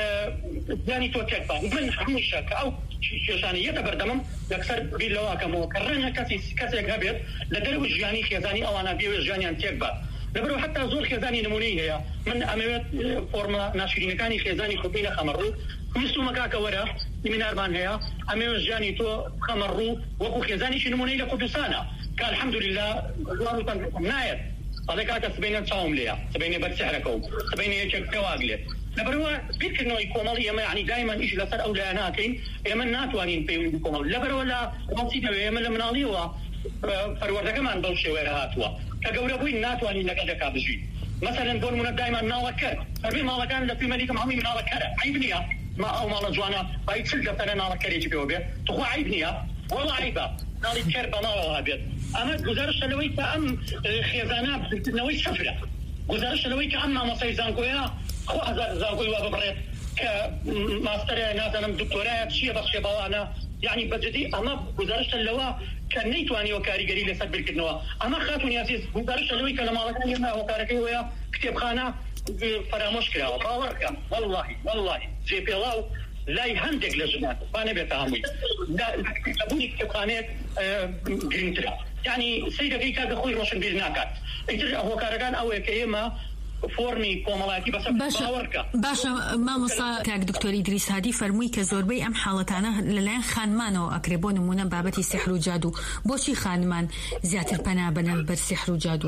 يعني تو تكبر من حمشك أو شيشاني يتبردمم يكسر بيلوا كمو كرنا كسي غبيت لدرو جياني خيزاني أو أنا بيو جياني أن تكبر لبرو حتى زور خيزاني نمونيه هي من أمامات فورما ناشرين كاني خيزاني خبينا خمرو مثل مكاكا ورا من أربان هي أمام جاني تو خمرو وكو خيزاني شنمونيه لقدسانا قال الحمد لله الله تنايت هذاك كسبينا تصاوم ليا سبيني بتسحركم سبيني كواقله لبرو بيك انه يكون ما يعني دائما ايش لسر اولاناكين يمن ناتوانين بيكون لبرو لا مصيده يمن لمناليوا فرورده كمان بوشي ويرهاتوا كجوربوين ناتوانين لك بجي مثلا بون من دائما نالكر فربي ما كان في ملك معمي نالكر عيبنيا ما او مال جوانا بايتسل دفتر نالكر يجي بيوبه تخو عيبنيا والله عيبه نالي كربا ما هابيت اما گزارش لوي كام خزانات نوي سفره گزارش لوي كام ما سيزانكويا خو هزار زانكويا ببريت كماستر نازنم دكتوراه شي بس باوانا يعني بجدي اما گزارش لوا كان نيتواني وكاريغري لسد بالكنوا اما خاتوني عزيز گزارش لوي كلام الله كان وكاريغري ويا كتابخانه فراموش كراوه باوركا والله جي بي لاو لا يهندق لجنات فانا بيتهمي لا ابوني كتابخانه جرينترا يعني سيدة كيكا اخوي روشن بيرناكات هو كارغان او كيما فورمي كومالاتي بس باشا ما مصا كاك دكتور إدريس هادي فرموي كزوربي ام حالتانا للان خانمانو اقربون مونا بابتي سحر وجادو بوشي خانمان زياتر بنا بالسحر وجادو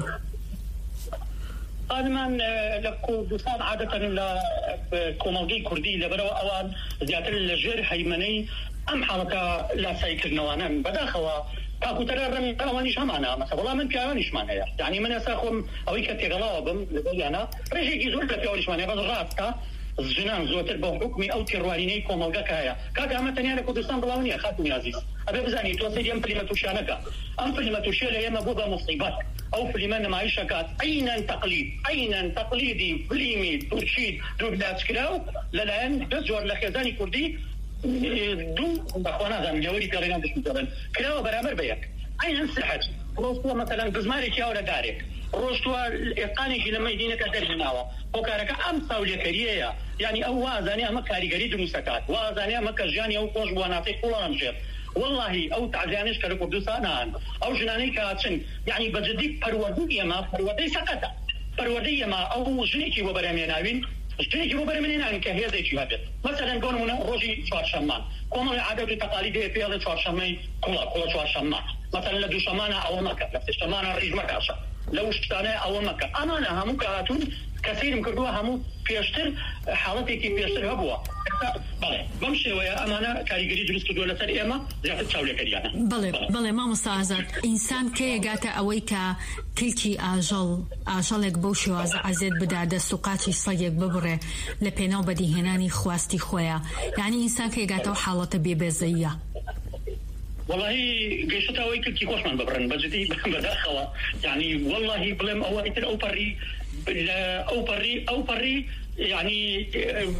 خانمان لكو دوسان عادة لكومالجي كردي لبرو اوان زياتر الجير هيمني ام حالتا لا سايكر نوانا بداخوا كاكو ترى روانيش همانا مثلا والله من بيانيش معناها يعني من اساخم اوي كتغلاوبم لبيانا رجي يزول بيانيش معناها بس راسكا الجنان زوتر بحكمي او تروانيني كومالغا كايا كاكا مثلا انا كردستان بلاوني خاتمي عزيز ابي بزاني توصي ام كلمه شانكا ام كلمه شيله يا مبوبه مصيبات او في لمن معيشه كات اين تقليدي فيلمي ترشيد دوبلات كلاو للان بزور لخزاني كردي دو بخوانا زن جوري كارينا بشمتابن كلاو برابر بيك اين انسحت روستوا مثلا بزماري كياو لدارك روستوا اقاني لما يدينك ترجماوا وكارك امسا وليكريه يعني او وازاني اما كاريغري دمسكات وازاني اما كجاني او قوش بواناتي كلنا مشير والله او تعزانيش كردستان او جناني كاتشن يعني بجدي پروردي سقطه پروردي ما او جنيكي وبراميناوين اشتري جواب برمنين عن كهية زي شهادة مثلا قولنا من روجي شوارشمان كم العادة التقاليدية في هذا شوارشماي كلا شوارشمان مثلا لدو شمانة أو مكة لفت شمانة رئيس مكة لو اشتانة أو مكة أمانة همو كهاتون كثير مكردوها همو بيشتر حالتي كي بيشتر هبوا بله بمشي ويا أمانة كاريجري درس كدولة سر إما زيادة تشاولة كريانا بله ما مستعزت إنسان كي جاتا أويكا كلكي آجالك بوشي وعزيد بدا دستوقاتي صيق ببره لبينو بدي هناني خواستي خويا يعني إنسان كي جاتا وحالته بيبزية والله قيشتها ويكل كي خوش من ببرن بجدي بداخلة يعني والله بلم أو إتر أو بري او بري يعني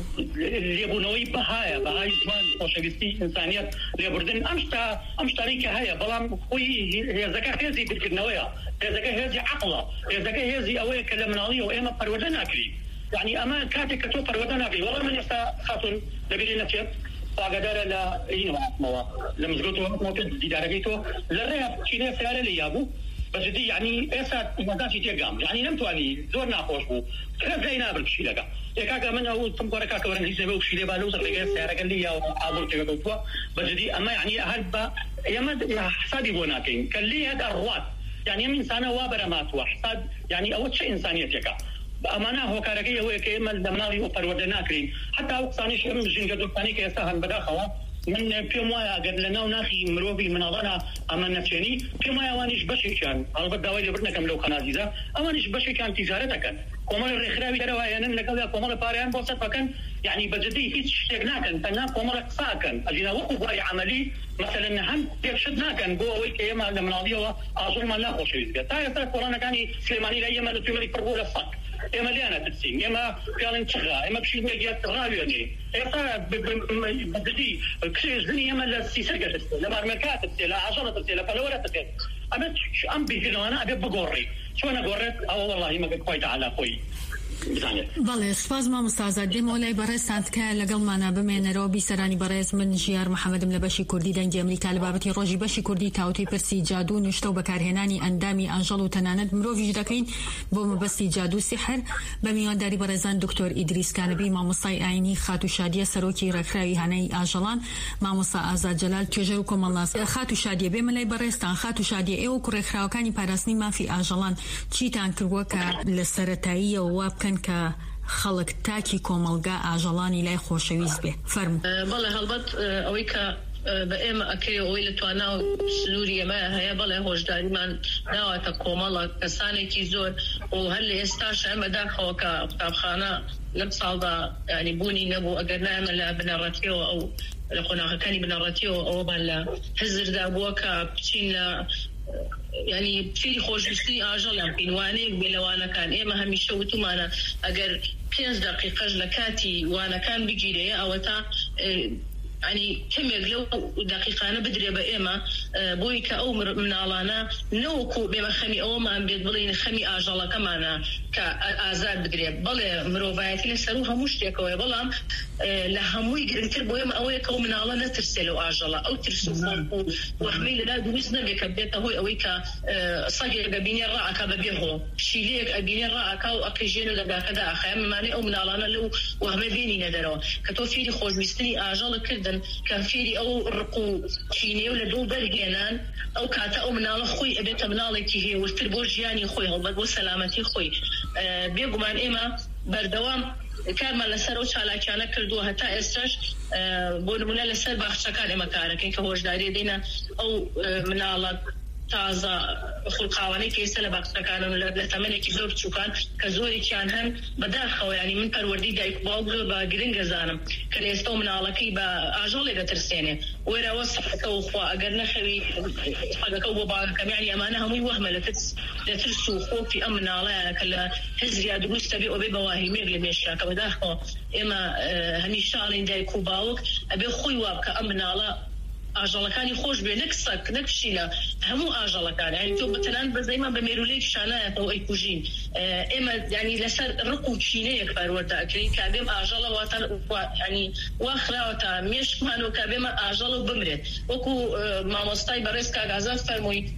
ليبونوي بهايا زمان خوشويستي انسانيت ليبردن امش تاريخ هيا بلام خوي هي زكاه هذه بالكنويه هي زكاه هذه عقله هي زكاه هذه اوي كلامنالي واما فرودنا اكلي يعني اما كاتك تو فرودنا اكلي والله من يسا خاطر لبينا نفيت فقدر لا ينوع موا لمزغوتو موتد دي دارغيتو لريا كينه سياره لي ابو بس دي يعني اسا مدافع تيغام يعني لم تواني زور ناقوش بو زينا بالشي لقى يكاكا من هو تمكور كاكا ورن هيزبه وشي لي بالو زغلي سياره قال لي يا ابو تيغوتو بس دي اما يعني هلبا يا حسابي بوناكين قال لي هذا الروات يعني انسان وابرمات وحساب يعني اول شيء انسانيتك امانه هو كاركيه هو كيمل دماغي وفرودنا كريم حتى وقتاني شيء من جنجد ثاني كيسهل بداخله من في مويه قد لنا وناخي مروبي من اظنها اما نفسيني في مويه وانيش بشي كان هذا بداوي برنا كم لو خنازيزه امانيش بشي كان تجارتك كومر الرخراوي دروا يعني لكذا كومر باريان بوسط فكان يعني بجدي في اشتغلنا كان فنا كومر ساكن اجينا وقف راي عملي مثلا هم يشدنا كان جو ويك ايام لما نضيوا اظن ما لا خوش تا كورونا كان سليماني ايام اللي تمري فربوله الصك اما ليانا تتسين اما كان تشغى اما بشي ميجات الرابيوني اما بدي كسي زني اما لا سيسرقه لما المكاتب لا عشرة لا فلوره تك انا ام بيجي انا ابي بقوري شو انا قررت او والله ما كويت على اخوي بەڵێ سپاس مامۆستازە دێمەوە لای بەڕێستان تکایە لەگەڵمانە بمێنەرەوە بیسەرانی بەڕێز من ژیار محەممەدم لە بەشی کوردی دەنگی ئەمریکا لە بابەتی ڕۆژی بەشی کوردی تاوتەی پرسی جادو نوشتە و بەکارهێنانی ئەندامی ئاژەڵ و تەنانەت مرۆڤیش دەکەین بۆ مەبەستی جادو سحر بە میوانداری بەڕێزان دکتۆر ئیدریس کانەبی مامۆستای ئاینی خاتوشادیە سەرۆکی ڕێکخراوی هانەی ئاژەڵان مامۆستا ئازاد جەلال توێژەر و کۆمەڵناس خاتوشادیە بێمە لای بەڕێستان خاتوشادیە ئێوە کوڕێکخراوەکانی پاراستنی مافی ئاژەڵان چیتان کردووە کە لە سەرەتاییەوە وا بکەن کە خەڵک تاکی کۆمەلگا ئاژەڵانی لای خۆشەویست بێ فەرموو بەڵێ هەڵبەت ئەوەی کە بە ئێمە ئەکرێ ئەوەی لە تواناو سنووری ئێمە هەیە بەڵێ هۆشداریمان ناواتە کۆمەڵە کەسانێکی زۆر و هەر لە ئێستاش ئەمە داخەوە کە قوتابخانە لەم ساڵدا ینی بوونی نەبوو ئەگەر نایمە لە بنەڕەتیەوە ئەو لە قۆناغەکانی بنەڕەتیەوە ئەوەمان لە حزردا بووە کە بچین لە يعني في خوشويستي آجل بينوانك بلوانا كان إما هميشه وتمانا أجر 5 دقيقة لكاتي وانا كان بيجيري أو تا يعني كم يقلو دقيقة أنا بدري بإما بويك أو من علانا نوكو بما خمي أو ما بيضلين خمي آجلا كمان كآزاد بدري بله مروفايتي لسروها مشتكوا بلام لهموي قرنتر بويما أويك أو من علانا ترسلوا آجلا أو ترسلوا وحميل لا دوزنا بكبيته هو أويك صجر بيني الرأك ببيعه شيليك أبيني الرأك أو أكيجينو لبا كذا أخيام ماني أو من علانا لو وهم بيني ندروا كتوفيري خوش بيستني آجلا كده كافيري أو رقو شيني ولا دول برجانان أو كاتا أو منال خوي أبيت منالك هي والتربوج يعني خوي هو سلامتي خوي بيجو من إما بردوام كان ما لسر وشالا كان كردو هتا استش بون من لسر بخشكان إما كارك إنك هوش داري دينا أو منال تازه خلقاواني كيسه لباقصه كانوا لثمانية كيلو بتشوكان كزوري كان هم بداخل يعني من پروردي دايك باغ باغرينغ زانم كريستو من علاقي با اجول لترسينه ويرا وصف كوخوا اقرنا خوي حاجه كوبا باغ كم يعني امانه هم وهمه لترسو خوفي امن على كلا هزري دروس تبي وبي بواهي ميغلي ميشا كبداخو اما هني شالين دايكو باوك ابي خوي وابك امن على آجالكاني خوش به نكسك نكشيلا همو آجالكان يعني تو مثلا بزيما بميروليك شانات أو إيكوجين إما يعني لسر رقو تشيني يكبر وردا أكرين كابيم آجالا واتن يعني واخرا وتا مش مانو كابيم آجالا بمرد وكو ما مستاي بريسكا غازات فرموي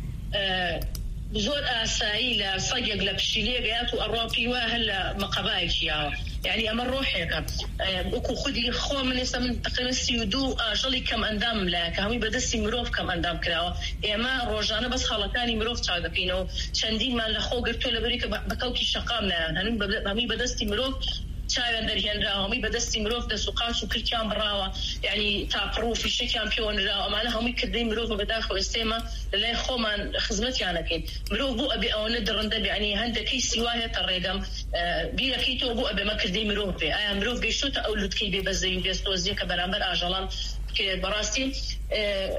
زور أسائل صجق لبشيلي جاتو الرافي وهلا مقبائك يا يعني أمر روحك وكو خدي خو من اسم تقريبا سيودو أجلي كم أندام لك همي بدستي مروف كم أندام كراوة إما روجانا بس خلطاني مروف تعرفينه شندين ما لخو قرتو لبريك بكوكي شقامنا همي بدستي مروف شايفان دريان راو همي بدستي مروف ده سوقات وكركيان براوة يعني تاقرو في شكيان بيون راو معنا همي كردين مروف بداخل استيما لا خومن خدمتي أنا كين مروف بو أبي أو ندرن دبي يعني هندكي سواية الرقم بيا كيتو بو أبي ما كردين مروف بي أي مروف بيشوت أو لدكي بي بزين بيستوزي كبرامبر أجلان كي براستي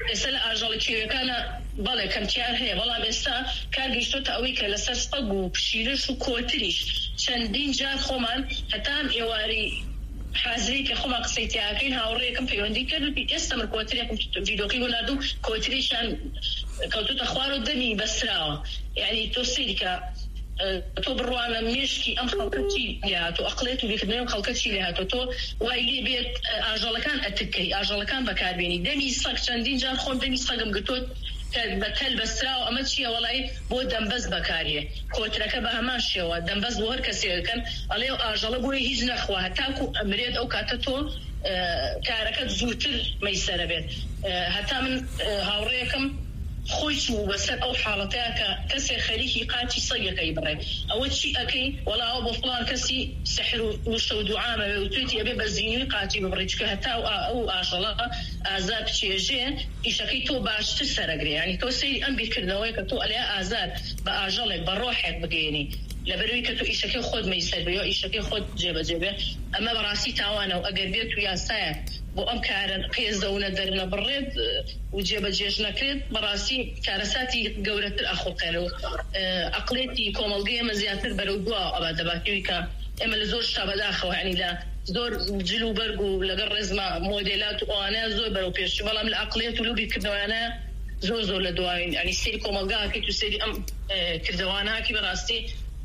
ئێستا ئاژەڵێکی کانە بەڵێ کەمتیار هەیە بەڵام ئێستا کار گەیشتۆتە ئەوەی کە لەسەر سپەگ و پشیلەش و کۆتریش چەندین جار خۆمان هەتام ئێواری حازری کە خۆمان قسەی تیاکەین هاوڕێیەکەم پەیوەندی کرد ئێستا من کۆتریەکەم ڤیدۆکەی بۆ ناردوو کۆتریشان کەوتوتە خوار و دەمی بەستراوە یعنی تۆ سەیری کە تۆ بڕوانە مێشکی ئەم خەڵکەتی لێهاتۆ ئەقڵێت و لێکردنەوەی خەڵکەتی لێهاتۆ تۆ وای لێ بێت ئاژەڵەکان ئەتکەی ئاژەڵەکان بەکاربێنی دەمی سەگ چەندین جار خۆم دەمی سەگم گرتوت بە تەل بەستراوە ئەمە چییە وەڵی بۆ دەمبەست بەکارێ کۆترەکە بە هەمان شێوە دەمبەست بۆ هەر کەسێکەکەن ئەڵێ ئاژەڵە بۆی هیچ نەخوا هەتاکو ئەمرێت ئەو کاتە تۆ کارەکەت زووتر مەیسەرە بێت هەتا من هاوڕێیەکەم خۆی چوو بەسەر ئەو حاڵەتەیە کە کەسێک خەریکی قاچی سەگەکەی بڕێ ئەوە چی ئەەکەی وەڵاوە بۆ فڵان کەسی سەحر و وشتە و دوعامە و توێتی ئەبێ بە زینوی قاچی ببڕێ چکە هەتا ئەو ئاژەڵە ئازار بچێژێ ئیشەکەی تۆ باشتر سەرەگرێ ینی تۆ سەیری ئەم بیرکردنەوەی کە تۆ ئەلێ ئازار بە ئاژەڵێک بە ڕۆحێک بگەێنی لەبەروی کە تۆ ئیشەکەی خۆت مەیسەر بێ و ئیشەکەی خۆت جێبەجێ بێ ئەمە بەڕاستی تاوانە و ئەگەر بێت و یاسایە بۆ ئەم کارە قێزەونە دەرنە بڕێت و جێبەجێش نەکرێت بەڕاستی کارەساتی گەورەتر ئەخۆقێنەوە ئەقلێتی کۆمەڵگەی ئەمە زیاتر بەرەو دوا ئەبا دەباتەوەی کە ئێمە لە زۆر شتا بەداخەوە ینی لە زۆر جل و بەرگ و لەگەڵ ڕێزمە مۆدێلات و ئەوانەیە زۆر بەرەو پێشی بەڵام لە ئەقلێت و لوبیکردنەوەیانە زۆر لە دوایین ینی سەیری کۆمەلگاکەیت و سەیری ئەم کردەواناکی بەڕاستی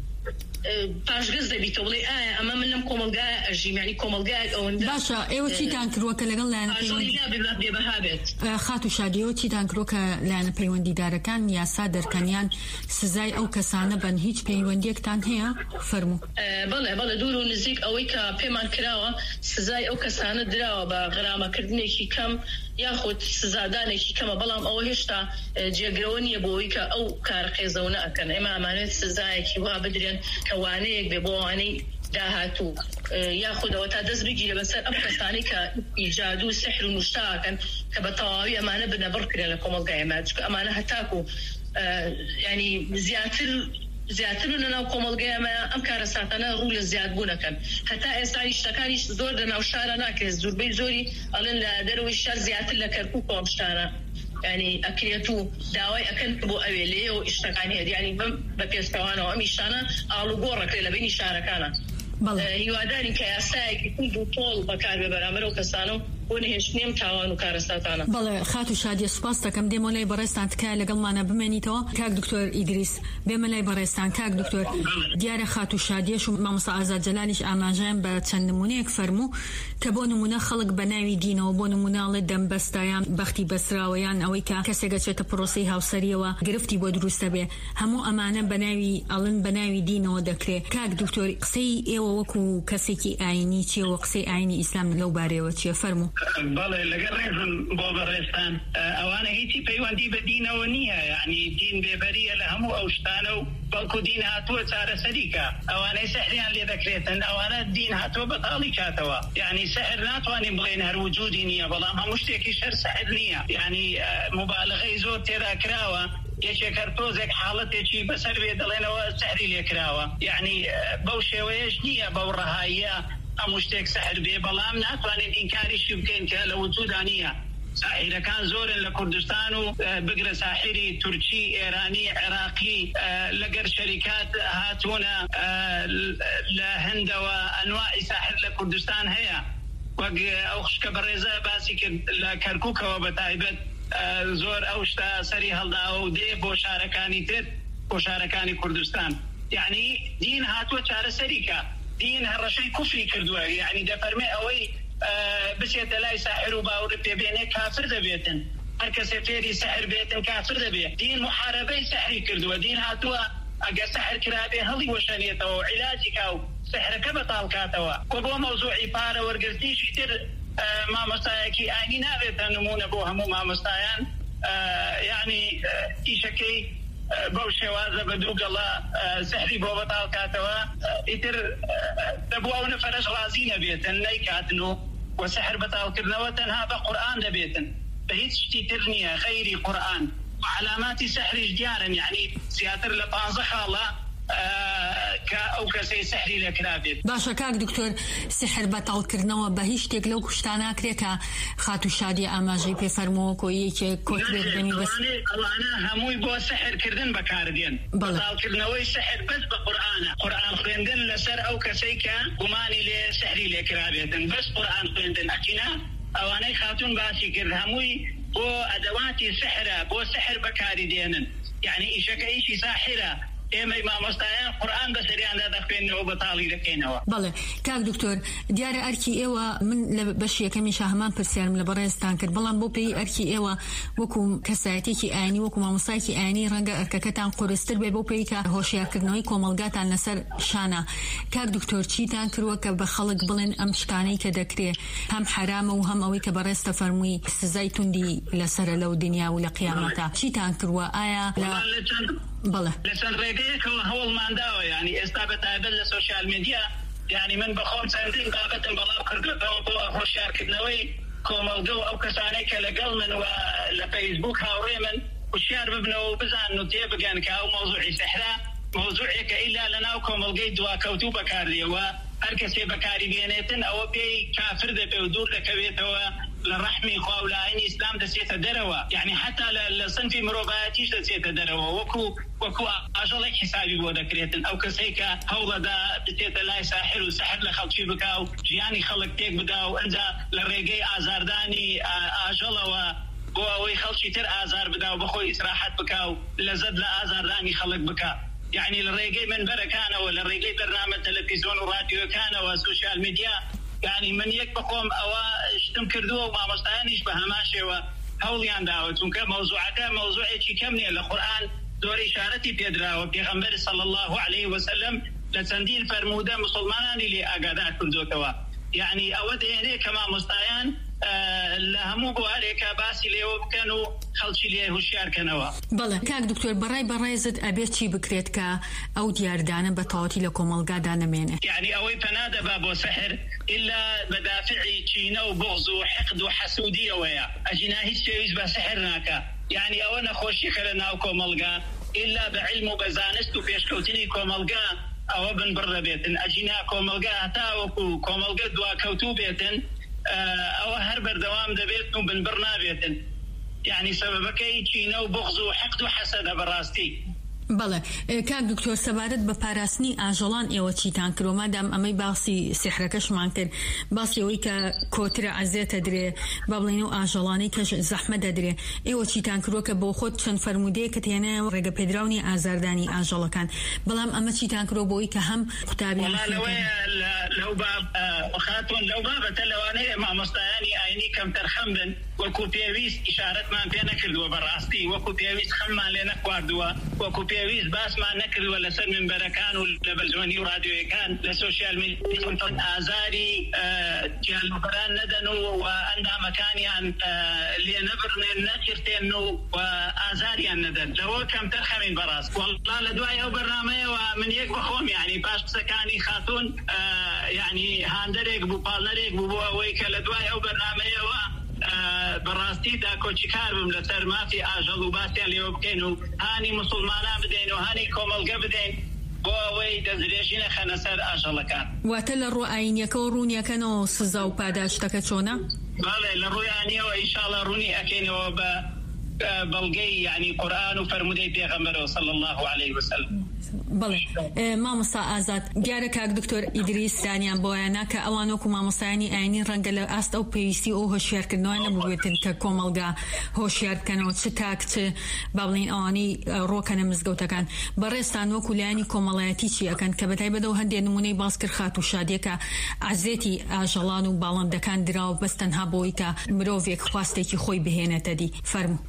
پاشگەز دەبیتە بڵێ ئایا ئەمە من لەم کۆمەلگایە ئەژیم ینی کۆمەلگایەک ئەوەندە باشە ئێوە چیتان کردووە کە لەگەڵ لایەنە بێبەها بێت خات و شادیەوە چیتان کردووە کە لایەنە پەیوەندیدارەکان یاسا دەرکەنیان سزای ئەو کەسانە بن هیچ پەیوەندیەکتان هەیە فەرموو بەڵێ دوور و نزیک ئەوەی کە پێمان کراوە سزای ئەو کەسانە دراوە بە غەرامەکردنێکی کەم یاخود سزادانێکی کەمە بەڵام ئەوە هێشتا جێگرەوە نییە بۆەوەی کە ئەو کارقێزەونە ئەکەن ئێمە ئەمانێت سزایەکی وا بدرێن کە وانەیەک بێ بۆ وانەی داهاتوو یاخودەوە تا دەست بگیرە بەسەر ئەم کەسانی کە ئیجاد و سحر و نوشتاکەن کە بە تەواوی ئەمانە بنەبڕ کرێن لە کۆمەلگای ئێمە چکە ئەمانە هەتاکو ینی زیاتر لەناو کۆمەلگای ئەمە ئەم کارەساتانە ڕوو لە زیادبوونەکەن هەتا ئێستا شتەکانیش زۆر لەناو شارە ناکرێت زۆربەی زۆری ئەڵێن لە دەروی شار زیاتر لە کەرکووک و ئەم شتانە ینی ئەکرێت و داوای ئەکەن بۆ ئەوێ لێ و ئیشتەکانی هەدیانی بم بە پێستەوانەوە ئەم ئیشانە ئاڵوگۆڕەکرێت لە بینی شارەکانە هیوادارین کە یاسایەکی کورد و تۆڵ بەکار بێ بەرامبەر کەسانە و بۆ نهێشتنیم تاوان و کارەساتانە. بەڵێ خات و شادیە سوپاس دەکەم دێمە لای بەڕێستان تکایە لەگەڵمانە بمێنیتەوە کاک دکتۆر ئیدریس بێمە لای بەڕێستان کاک دکتۆر دیارە خات و شادیەش و مامۆستا ئازاد جەلالیش ئاماژەیان بە چەند نمونەیەک فەرموو کە بۆ نمونە خەڵک بە ناوی دینەوە بۆ نموناڵێ دەمبەستایان بەختی بەسراوەیان ئەوەی کە کەسێک چێتە پرۆسی هاوسەریەوە گرفتی بۆ دروستە بێ هەموو ئەمانە بە ناوی ئەڵن بە ناوی دینەوە دەکرێت. کاک دکتۆر قسەی ئێوە وەکو کەسێکی ئاینی چیەوە قسەی ئاینی ئیسلام لەو بارەوە چیە فەرموو؟ بەڵێ لەگەڵ ڕێزم بۆ بەڕێستان ئەوانە هیچی پەیوەندی بە دینەوە نییە یعنی دین بێبەریە لە هەموو ئەو شتانە و بەڵکو دین هاتووە چارەسەریکە ئەوانەی سەحریان لێ دەکرێتن ئەوانە دین هاتووە بەتاڵی کاتەوە یعنی سەحر ناتوانین بڵێن هەر وجودی نییە بەڵام هەموو شتێکی شەر سەحر نییە یعنی مبالغەی زۆر تێدا کراوە یەکێک هەر تۆزێک حاڵەتێکی بەسەر بێ دەڵێنەوە سەحری لێکراوە یعنی بەو شێوەیەش نییە بەو ڕەهاییە هەموو شتێک سەحر بێ بەڵام ناتوانین ئینکاریشی بکەین کە لە وجودا نییە. ساحرەکان زۆرن لە کوردستان و بگرە ساحری تورکی ئێرانی عێراقی لەگەر شەریکات هاتوونە لە هەندەوە ئەنواعی ساحر لە کوردستان هەیە وەک ئەو خشکە بەڕێزە باسی کرد لە کەرکووکەوە بە تایبەت زۆر ئەو شتە سەری هەڵداوە و دێ بۆ شارەکانی تر بۆ شارەکانی کوردستان یعنی دین هاتووە چارەسەریکە دین هەڕەشەی کوفری کردووە یعنی دەفەرمێ ئەوەی بچێتە لای ساحر و باوڕ پێبێنێ کافر دەبێتن هەر کەسێ فێری سەحر بێتن کافر دەبێت دین محارەبەی سەحری کردووە دین هاتووە ئەگەر سەحر کرابێ هەڵی وەشەنێتەوە و عیلاجی کا و سەحرەکە بەتاڵ کاتەوە و بۆ مەوزوعی پارە وەرگرتیشی تر مامۆستایەکی ئاینی نابێتە نمونە بۆ هەموو مامۆستایان یعنی ئیشەکەی بەو شێوازە بە دووگەڵا سەحری بۆ بەتاڵ کاتەوە ئیتر دەبوو ئەو نەفەرەش ڕازی نەبێتن نەیکاتن و سەحر بەتاڵکردنەوە تەنها بە قورئان دەبێتن بە هیچ شتی تر نییە غەیری قورئان و علاماتی سەحریش دیارن یعنی زیاتر لە 15 خاڵە كأو كسي سحري لكرابيت باشا كاك دكتور سحر بطل كرنوا بهيش تكلو كشتانا كريكا خاتو شادي أماجي بفرمو كويكي كوتبه بني بس أنا هموي بو سحر كردن بكاردين بطل كرنوي سحر بس قرآن خويندن لسر أو كسيكا وماني لسحري لكرابيت بس قرآن خويندن أكينا أواني خاتون باسي كرد هموي بو أدواتي سحرة بو سحر بكاردين يعني إيشي ساحرة إما مستعان قرآن بسريان لا دخلين وبطالي لكينوا. بله كاك دكتور ديار أركي إيوا من بشيء كمي شاهمان برسير من البريستان كر بلان بوبي أركي إيوا وكم كساتي كي آني وكم مصاي كي آني رنجا أرككتان قرستر بوبي كهوشيا كرنوي كوملقات عن نسر شانا كاك دكتور شيتان كروك بخلق بلن أمشكاني كدكري هم حرام وهم أوي كبرست فرمي سزايتون دي لسر لو دنيا ولا قيامتها شيتان كروا آية لا بله لسان ريقيك هو المانداوي يعني استابت عبد السوشيال ميديا يعني من بخوم سنتين قابت بلاب كرقب هو شارك نوي كوملقو أو كسانيك لقل من ولفيسبوك هاوري من وشيار ببنو بزان نتيب كان كاو موضوعي سحرة موضوعك إلا لنا وكوملقي دوا كوتوبة كاردي وأركسي بكاري بيانيتن أو بي كافر ذا بيودور لكبيته للرحمي خواولا عيني إسلام دسيت دروا يعني حتى لصنف مروباتيش دسيت دروا وكو أجلك حسابي بودكريتن أو كسيكا هولا دا دسيت لا ساحر وسحر لخلشي بكاو جياني خلق تيك بداو أنزا للرقي آزارداني أجلا وي خلشي تر آزار بداو بخوي إسراحات بكاو لزد لآزارداني خلق بكا يعني للرقي من بركانا ولا الرقي برنامج تلفزيون وراديو كان وسوشيال ميديا يعني من يكبقوم أو اشتم كردوه وما مستعانيش بهماشي وهوليان داوتون كموضوعك موضوعي كمني القرآن دور إشارتي بيدرا وبيغمبر صلى الله عليه وسلم لتندين فرمودة مسلمانان اللي أقادات كردوكوا يعني أود يعني كما مستعان لهمو بواريك باسي ليه وكانوا خلشي ليه هشيار كانوا بله كاك دكتور براي زد أبيتشي بكريتك أو دياردانا بطاوتي لكم القادانا مينه يعني أوي فنادى بابو سحر إلا بدافعي تشينا وبغض وحقد وحسودية ويا أجناهي تشيز بسحرناك يعني أولا خوشي خلنا وكوملقا إلا بعلم وبزانست وبيشكوتني كوملقا أو بن برا بيتن أجنا كوملقا هتا وكو كوملقا دوا كوتو بيتن أو هربر دوام دبيت بن برنا بيتن يعني سببك تشينا وبغض وحقد وحسد براستي بله كاك دكتور سبارت بپاراسنی آجلان ایو چیتان کرو مادام امی باسی سحرکش مانکر باسی اوی که کوتر عزیت داره بابلینو آجلانی که زحمت داره ایو چیتان کرو که با خود چند فرموده که تیانه رگ پدراونی آزاردانی آجلا کن بلام اما چیتان کرو بوی که هم کتابی لو باب خاتون لو باب تلوانه ما مستعاني عيني كم ترخمن وكوبيويس إشارة ما بينا كردوا براستي وكوبيويس خمان لنا كواردوا وكوبيويس باس ما نكرد ولا سن من بركان ولا بلجوني وراديو كان للسوشيال ميديا آزاري جال مقران ندنو وأنها مكاني عن لنبرن النكرتينو وآزاري الندن لو كم ترخمن براس والله لدواي أو برنامج ومن يكبخهم يعني باش سكاني خاتون يعني هاندريك بوبالنريك بوويك لدواي أو برنامج براستي دا كوتشكار بملتر ما في آجل وباسي اللي يبكينو هاني مسلمانا بدين وهاني كوملقا بدين بووي دزريشين خنسر آجل كان واتل الرؤين يكورون يكنو سزاو باداش تكتشونا بله الرؤيانية وإن شاء الله روني أكيني بلغي يعني قرآن وفرمودي بيغمبره صلى الله عليه وسلم بله مامۆستا ئازاد دیارە کاک دکتۆر ئیدریس دانیان بۆیانە کە ئەوانۆکو مامۆستایانی ئاینی ڕەنگە لە ئاست ئەو پێویستی ئەو هۆشیارکردنەوە نەبووێتن کە کۆمەڵگا هۆشیار بکەنەوە چ تاک چ با بڵین ئەوانەی ڕۆکەنە مزگەوتەکان بەڕێستان وەکو لایانی کۆمەڵایەتی چی ئەکەن کە بەتایبەتەوە هەندێک نمونەی باس کرد خاتو شادیەکە عەزێتی ئاژەڵان و باڵندەکان دراوە بەس تەنها بۆی کە مرۆڤێک خواستێکی خۆی بهێنێتە دی فەرموو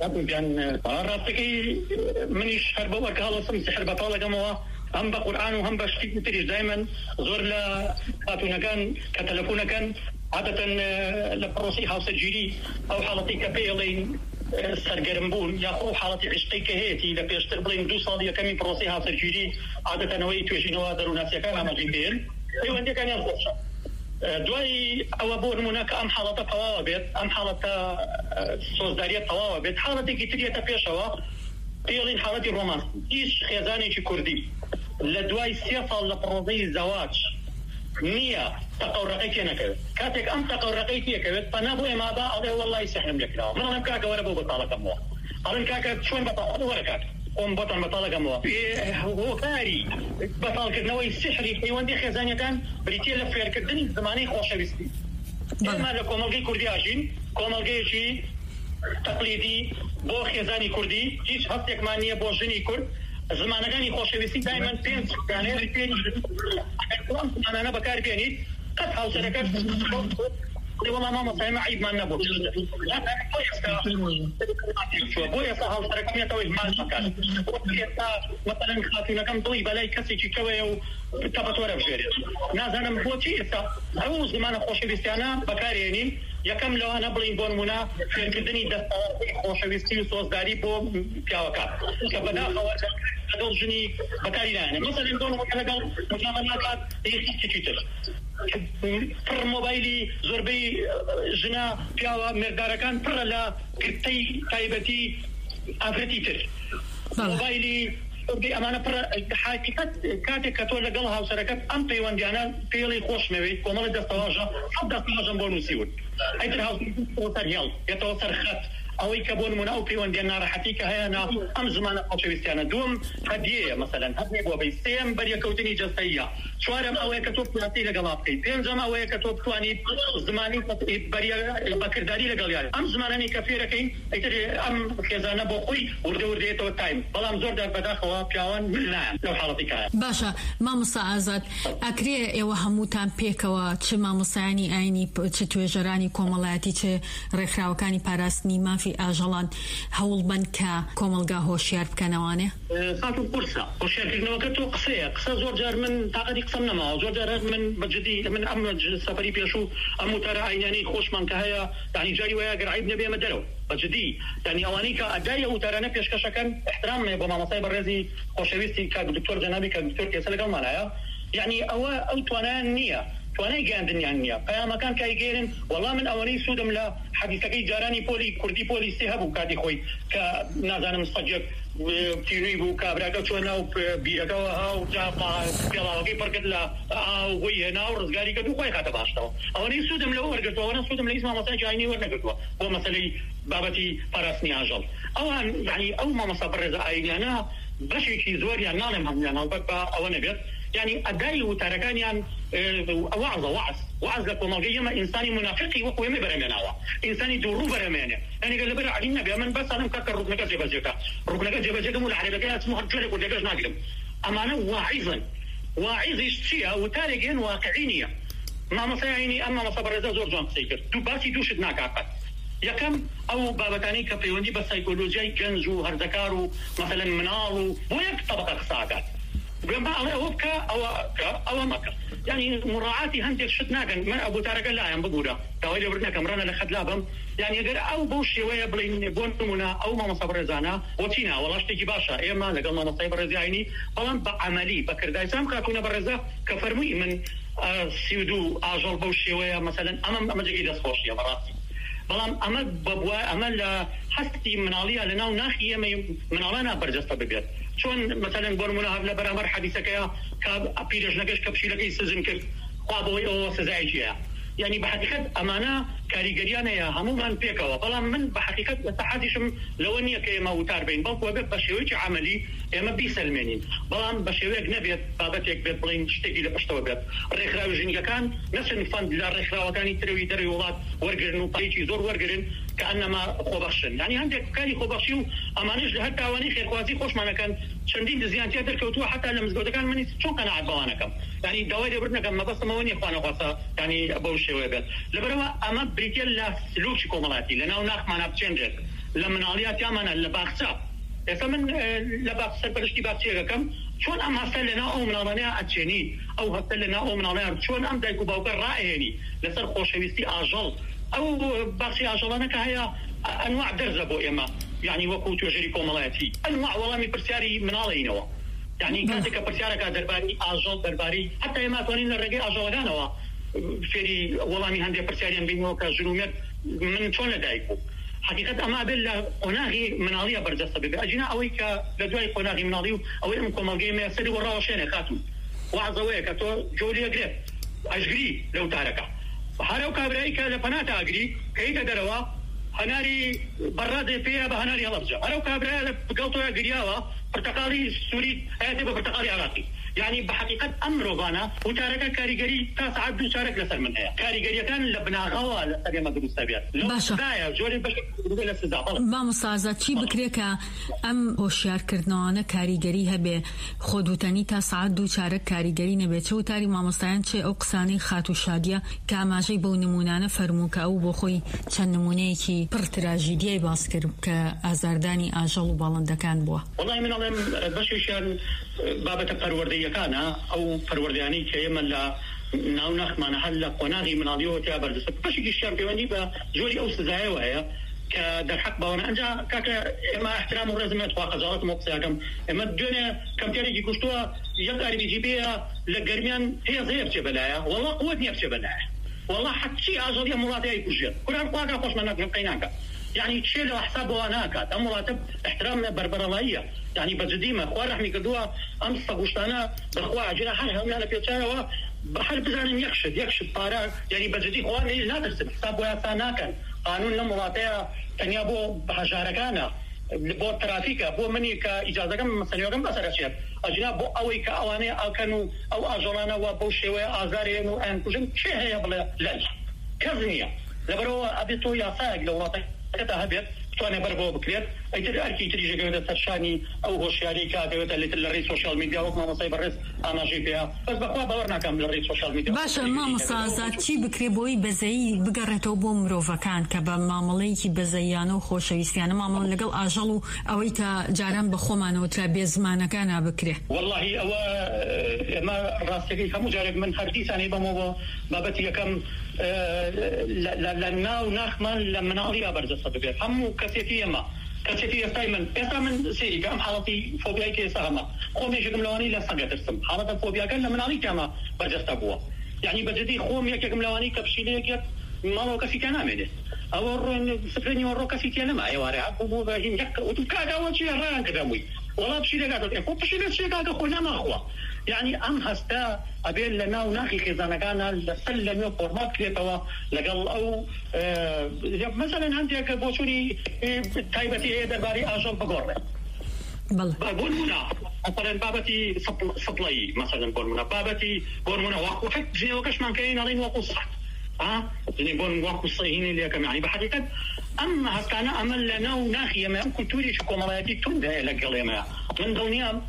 منیش هەر بەوە کە هەڵەسم سحر بەتاڵەکەمەوە هم بقرآن وهم بشتي تريج دائما زور لا خاتونكان كتلفونكان عادة لبروسي هاوس الجيري أو حالتي كبيلين سرقرمبون يا أو حالتي عشقي كهيتي لبيشتغلين دو صالية كمي بروسي هاوس الجيري عادة نوي توجينوا دروناسيا كان عمل جيبين أيوة عندي كان ينصف دواي أو أبور هناك أم حالة طوابت أم حالة سوزدارية طوابت حالتي كتيرية تبيشوا بيلين حالتي رومانس إيش خيزاني كردي لدواي 3 ساڵ لە پرۆزەی زەواج نییە تەقەورەقەی تێنەکەوێت کاتێک ئەم تەقەورەقەی تێکەوێت پەنا بۆ ئێمە با ئەڵێ وەڵڵی سەحرم لێکراوە منڵم کاکە وەرە بۆ بەتاڵەکەمەوە ئەڵێن کاکە چۆن بەتاڵ وەرە کاکە ئۆم بۆتان بەتاڵەکەمەوە هۆکاری بەتاڵکردنەوەی سحری پەیوەندی خێزانیەکان بریتیە لە فێرکردنی زمانەی خۆشەویستی ئێمە لە کۆمەڵگەی کوردی ئاژین کۆمەڵگەیەکی تەقلیدی بۆ خێزانی کوردی هیچ هەستێکمان نییە بۆ ژنی کورد زمانەکانی خۆشەویستی دایمەن پێنج زمانانە بەکاربێنیت قەت هاوسەرەکەت والله ماما صايمة عيب ما نبغى بو يسا هاوسەرەکەم يتوي مال مكان مثلا خاتونەکەم دڵی بەلای کەسێکی کەوێ و تەبەتوەرە بژێرێت نازانم بۆچی ئێستا هەموو زمانە خۆشەویستیانە بەکارێنین یەکەم لەوانە بڵین بۆ نمونە فێرکردنی دەستەوەردی خۆشەویستی و سۆزداری بۆ پیاوەکان کە بەداخەوە لەگەڵ ژنی بەکاری نایەنێ مثلا بۆ نمونە لەگەڵ مجامەلاتات هیچی تر پڕ مۆبایلی زۆربەی ژنە پیاوە مێردارەکان پڕە لە گرتەی تایبەتی ئافرەتی تر مۆبایلی ئەمانە پڕ حقیقەت کاتێک کە تۆ لەگەڵ هاوسەرەکەت ئەم پەیوەندیانە پێڵی خۆشمەوێت کۆمەڵی دەستەواژە حەب دەستەواژەم بۆ نووسیون ئەیتر هاوسەر سەر هێڵ یێتەوە سەر خەت ئەوەی کە بۆ نمونە ئەو پەیوەندیان ناڕەحەتی کە هەیە ئەم زمانە خۆشەویستیانە دووەم هەدیەیە مەسەلەن هەدیە بۆ بەی سێم بەریەکەوتنی جەستەییە چوارەم ئەوەیە کە تۆ پلاسی لەگەڵا بکەیت پێنجەم ئەوەیە کە تۆ بتوانیت زمانی بەکردداری لەگەڵ یان ئەم زمانانی کە فێرەکەین ئەیتر ئەم خێزانە بۆ خۆی وردە وردێتەوە تایم بەڵام زۆر بەداخەوە پیاوان نایە لەو حاڵەتی کایە باشە مامۆستا ئازاد ئەکرێ ئێوە هەمووتان پێکەوە چ مامۆستایانی ئاینی چ توێژەرانی کۆمەڵایەتی چ ڕێکخراوەکانی پاراستنی مافی ئاژەڵان هەوڵبەن کە کۆمەلگا هۆشیار بکەنەوانێ خاتون قورسە هۆشیارکردنەوەکە تۆ قسەیە قسە زۆر جار من تاقەتی قسەم نەماوە زۆر جار من بەجددی من ئەم سەفەری پێشوو ئەم وتارە ئاینیانەی خۆشمان کە هەیە یعنی جاری وایە گەر عیب نەبێمە دەرەوە بەجددی یعنی ئەوانەی کە ئەدای وتارانە پێشکەشەکەن احترام بۆ مامۆستای بەڕێزی خۆشەویستی کاک دکتۆر جەنابی کاک دکتۆر کێسە لەگەڵمانایە یعنی ئەو توانایان نییە توانای گەاندنیان نییە پەیامەکان کایگەێنن وەڵام من ئەوەی سوودم لە حەدیثەکەی جارانی پۆلی کوردی پۆلی سێ هەبوو کاتی خۆی کە نازانم سەجێک تینووی بوو کابراکە چۆن ناو بیرەکەەوە هاو پێڵاوەکەی پڕکرد لە ئاوی هێنا و ڕزگاری کرد و خۆی خاتە باشتەوە ئەوەی سوودم لەوە وەرگرتوەوە سوودم لە هیچ مامۆستای ئاینی وەرنەگرتووە بۆ مەسەلەی بابەتی پاراستنی ئاژەڵ ئەوان یعنی ئەو مامۆستا بەڕێزە ئاینیانە بەشێکی زۆریان ناڵێم هەمویان هەڵبەت بە ئەوە نەبێت يعني أداي وتركانيان وعظ لكم الجيمة إنساني منافقي وقوي ما برمانه إنساني دورو برمانه يعني قال برا علينا بيمن بس أنا مكسر ركنك جبجك مول عربي اسمه هرجلك ودجاج ناقلم أما أنا واعظ إشتيا وتارجين واقعينية ما مصيعني أما مصبر رزا زور جام سيكر باسي دوشت ناقعقت یەکەم ئەو بابەتانی کە پەیوەندی بە سایکۆلۆژیای گەنج و هەردەکار و مثلا مناڵ و بۆ یەک طبقە قساکات بێن بە ئەڵێ ئەوە بکە ئەوە مەکە یعنی مڕاعاتی هەندێک شت ناکەن من ئەو بوتارەکە لایەن ببوورە داوای لێبر نەکەم ڕەنە لە خەت لابم یعنی ئەگەر ئەو بەو شێوەیە بڵین بۆ نمونە ئەو مامۆستا بەڕێزانە بۆچی نا وەڵا شتێکی باشە ئێمە لەگەڵ مامۆستای بەڕێزی ئاینی بەڵام بە عەمەلی بە کردای سام کاتونە بەڕێزە کە فەرمووی من 32 ئاژەڵ بەو شێوەیە مثلا ئەمە جێگەی دەستخۆشیە بەڕاستی بەڵام ئەمە لە هەستی مناڵیە لە ناو ناخی ئێمە مناڵانە بەرجەستە ببێت چۆن مثلا بۆ نمونە هەر لە بەرامبەر حەدیثەکەیە کە پیرەژنەکەش کە پشیلەکەی سزن کرد خوا بەوەی ئەوە سزایەکیە يعني بحقيقة أمانة كاريجريانا يا همومان بيكا وطالما من بحقيقة تحديشم لونية كيما وتار بين بلق وبيت بشيوية عملي يما بيسلمينين بلام بشيوية نبيت بابتك بيت بلين شتكي لبشتوا بيت الرخراوي جنجا كان نفس الفند للرخراوي كان يتروي دريولات ورقرن وطريقي زور ورقرن كأنما خوبخشن يعني عندك كاري خوبخشيو أمانيش لهتا واني خير خوازي خوش معنا كان شندين دزيانتي دركوتوا حتى لمزقود كان مني شو كان عاد بوانكم يعني دواي برنا كم ما بس مواني اخوانا قصا يعني ابو شويبات لبروا اما بريتيل لا سلوك كومالاتي لنا وناخ معنا بتشنجت لما ناليات يامنا لباخسا فمن لباخسا برشتي باخسا كم شلون ام هسلنا او من انا اتشني او هسلنا او من انا شلون ام دايكو باوكر رايني لسر خوشويستي اجل او باخسي اجلنا كهيا انواع درزبو اما يعني وقوت وجري كومالاتي انواع والله من برسياري من علينا يعني كاتك برسيارك درباري اجل درباري حتى ما تونين الرجال اجلانوا فيري والله من هندي برسياريان بينو كجنوميت من شلون دايكو حقيقة أما بل قناغي مناضية برجسة بأجنا أويك لدواي قناغي مناضي أو إنكم الجيم يسري وراء شيء خاتم وعزويك تو جولي أجري أجري لو تاركه وحارو كابريك لبنات أجري كيد دروا هناري براد فيها بهناري هلبجة حارو كابريك بقلتوا أجريها برتقالي سوري هذا برتقالي عراقي يعني بحقيقة أمره بانا وتارك كاريجري تسعد دوشارك لسر منها كاريجري كان لبنا غوا لسر ما دروس تبيات باشا ما مصازات چی بکرێ کە ئەم هۆشیارکردنەوەانە کاریگەری هەبێ خۆدوتنی تا سعات دووچارە کاریگەری نەبێت چه وتاری مامۆستایان چێ ئەو قسانەی خات و شادیە کە ئاماژەی بەو نمونانە فەرموو کە ئەو بۆ خۆی چەند نمونەیەکی پڕ تراژیدیای باس کرد کە ئازاردانی ئاژەڵ و باڵندەکان بووە. والله من ئەڵێم بەشیشیان بابەتە پەروەردەیەکانە ئەو پەروەردەیانەی کە ئێمە لە ناو ناخمانە هەر لە قۆناغی مناڵیەوە تا بەردەست بەشێکیشیان پەیوەندی بە جۆری ئەو سزایەوە هەیە کە دەرحەق باوەنە ئەنجا کاکە ئێمە احترام و ڕێزمێت خوا قەزاڵەت مۆقسەکەم ئێمە دوێنێ کەمپیارێکی کوشتووە یەک ئاریبیجیبەیە لە گەرمیان هەیە زەیە بچێ بەلایە وەڵا قووەت نییە بچێ بەلایە والله حەچی ئاژەڵیە وڵاتەیە کوژێت قورآن خواکە خۆشمە ناکەم قەیناکە يعني شيء لو حسابه أنا كات أم مراتب احترام بربرالية يعني بجديمة خوار رحمي كدوا أمس فقوشتانا بخوا عجلة حالها هم يعني بيتشاروا بحال بزانم يكشف طارق يعني بجدي خوار لا ترسم حسابه يا ثاناكا قانون لمراتيا كان يابو بحجاركانا بو ترافيكا بو مني كإجازة كم مثلا يوم بس رشيد أجنا بو أوي كأواني أو كانوا أو أجرانا وبو شوي أزارين وأن كجن شيء هي بلا لا كذنية لبرو أبيتو يا ساق لو راتي كذا هبيت تواني بربو بكريت أي ترى أركي تري جاكوية ترشاني أو هوشياري كاكوية اللي تلري سوشيال ميديا وما مصيب الرئيس أنا جي فيها بس بقوا بورنا كم لري سوشيال ميديا باشا ما مصازات شي بكري بوي بزي بقرتو بو مروفا كان كبا معامليكي بزيانو خوشويستيانو معامل لقل أجلو أويكا جاران بخومانو ترابي زمانا كان بكري والله أو ما راسكي كم جارب من حديثاني بمو بابتي كم لناو ناخمان لمن عليها برز الصدقات هم كثيفية ما كثيفية دايما سيري كم حالتي فوبيا كيساهما قوم يجيكم لواني لا سقط السم حالة فوبيا كان لمن عليك ما برز استقوا يعني بجدي خوم يجيكم لواني كبشيليك ما هو كفي كان عمله أو سفرني ورو كفي كان ما يوارع أبو بهين يك وتكاد أول شيء ران كذامي والله بشيلة قاعد تقول بشيلة شيء قاعد أقول ما هو يعني أم هستا أبين لنا وناخي خزانة كان لسلم يفورمات كليتوا لقل أو مثلا عندي كبوشوني تايبتي درباري أجل بقرة بورمونا مثلا بابتي سطلي مثلا بورمونا بابتي بورمونا واقو حق جي وكش من كاين عليه واقو صح يعني بون واقو صحيحين اللي كم يعني بحقيقة أما هسكانا أمل لنا وناخي ما يمكن توري شكو ملاياتي تنده لقل ما من دونيام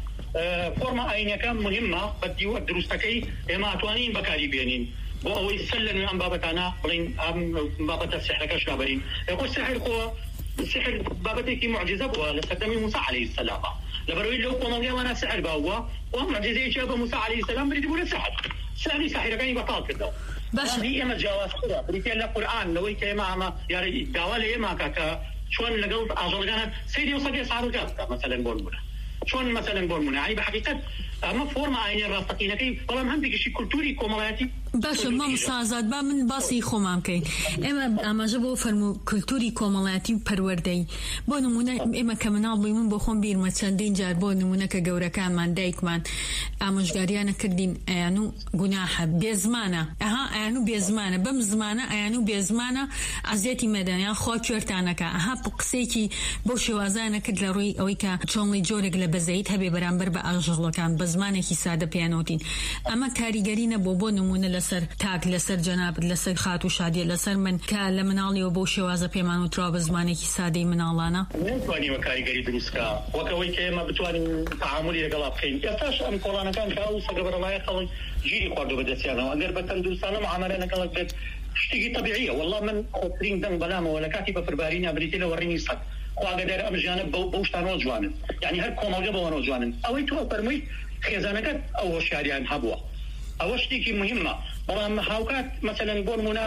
فورما أين كان مهمة بدي أدرس تكي ما أتوانين بكاري بينين وهو يسلم عن بابتنا ولين عن بابت السحر كشابرين يقول السحر هو السحر بابتك معجزة ولسدمي موسى عليه السلام لبروي لو قام وانا سحر باوا ومعجزة جاب موسى عليه السلام بريد يقول السحر سحر كان يبطل كده بس هي ما جواز كده بريد القرآن لو يكما ما يعني دوالي ما كا شلون لقلت أجرجنا سيدي وصدي صاروا جابك مثلا بولمنا شلون مثلا بولمنا يعني بحقيقة أما فورما عيني الرافقين كي والله ما عندك شيء كلتوري كومالاتي باشا ما مصازات با من باسی خۆمان بکەین ئێمە ئاماژە بۆ فەرمو کولتوری کۆمەڵایەتی و پەروەردەی بۆ نمونە ئێمە کە مناڵ بووین من بۆ خۆم بیرمە چەندین جار بۆ نمونە کە گەورەکانمان دایکمان ئامۆژگاریانە کردین ئەیان و گوناحە بێزمانە ئەیان و بێزمانە بەم زمانە ئەیان و بێزمانە ئەزیەتی مەدەنیان خوا کوێرتانەکە قسەیەکی بۆ شێوازانە کرد لە ڕووی ئەوەی کە چۆنڵی جۆرێک لە بەزەیت هەبێ بەرامبەر بە ئاژەڵەکان بە زمانێکی سادە پێیانەوتین ئەمە کاریگەری نەبوو بۆ نمونە لەسەر تاک لەسەر جەنابەت لەسەر خات و شادیە لەسەر من کە لە مناڵیەوە بۆ شێوازە پێمان وتراوە بە زمانێکی سادەی مناڵانە نتوانین کاریگەری دروستکە وەکەوەی کە ئێمە بتوانین تەعاملی لەگەڵا بکەین ئێستاش ئەم کۆڵانەکان کە ئەو سەگەبەرەڵایە خەڵک گیری خواردووە بەدەستیانەوە ئەگەر بە تەندروستانە معاملە نەکەڵک بێت شتێکی طبیعیە والله من خۆترین دەنگ بەلامەوە لە کاتی بەفربارینە بریتێ لە وەڕینی سەد خواگەدار ئەم ژیانە بەو شتانەوە جوانن یعنی هەر کۆمەڵگە بەوەنەوە جوانن ئەوەی تۆ فەرموویت خێزانەکەت ئەو هۆشیاریان هەبووە ئەوە شتێکی مهمە بەڵام هاوکات مثلا بۆ نمونە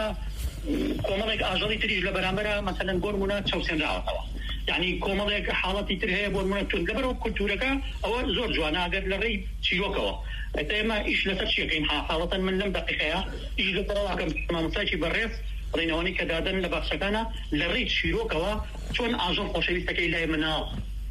کۆمەڵێک ئاژەڵی تریش لە بەرامبەرە مثلا بۆ نمونە چاوسێنراوەتەوە یعنی کۆمەڵێک حاڵەتی تر هەیە بۆ نمونە تون لەبەرەوە کولتورەکە ئەوە زۆر جوانە ئەگەر لە ڕێی چیرۆکەوە ئێمە ئیش لەسەر چیەکەین حاڵەتەن من لەم دقیقەیە ئیش لەسەرەوەکەم مامۆستایکی بەڕێز بڕینەوەی کە دادن لە بەخشەکانە لە ڕێی شیرۆکەوە چۆن ئاژەڵ خۆشەویستەکەی لای مناوە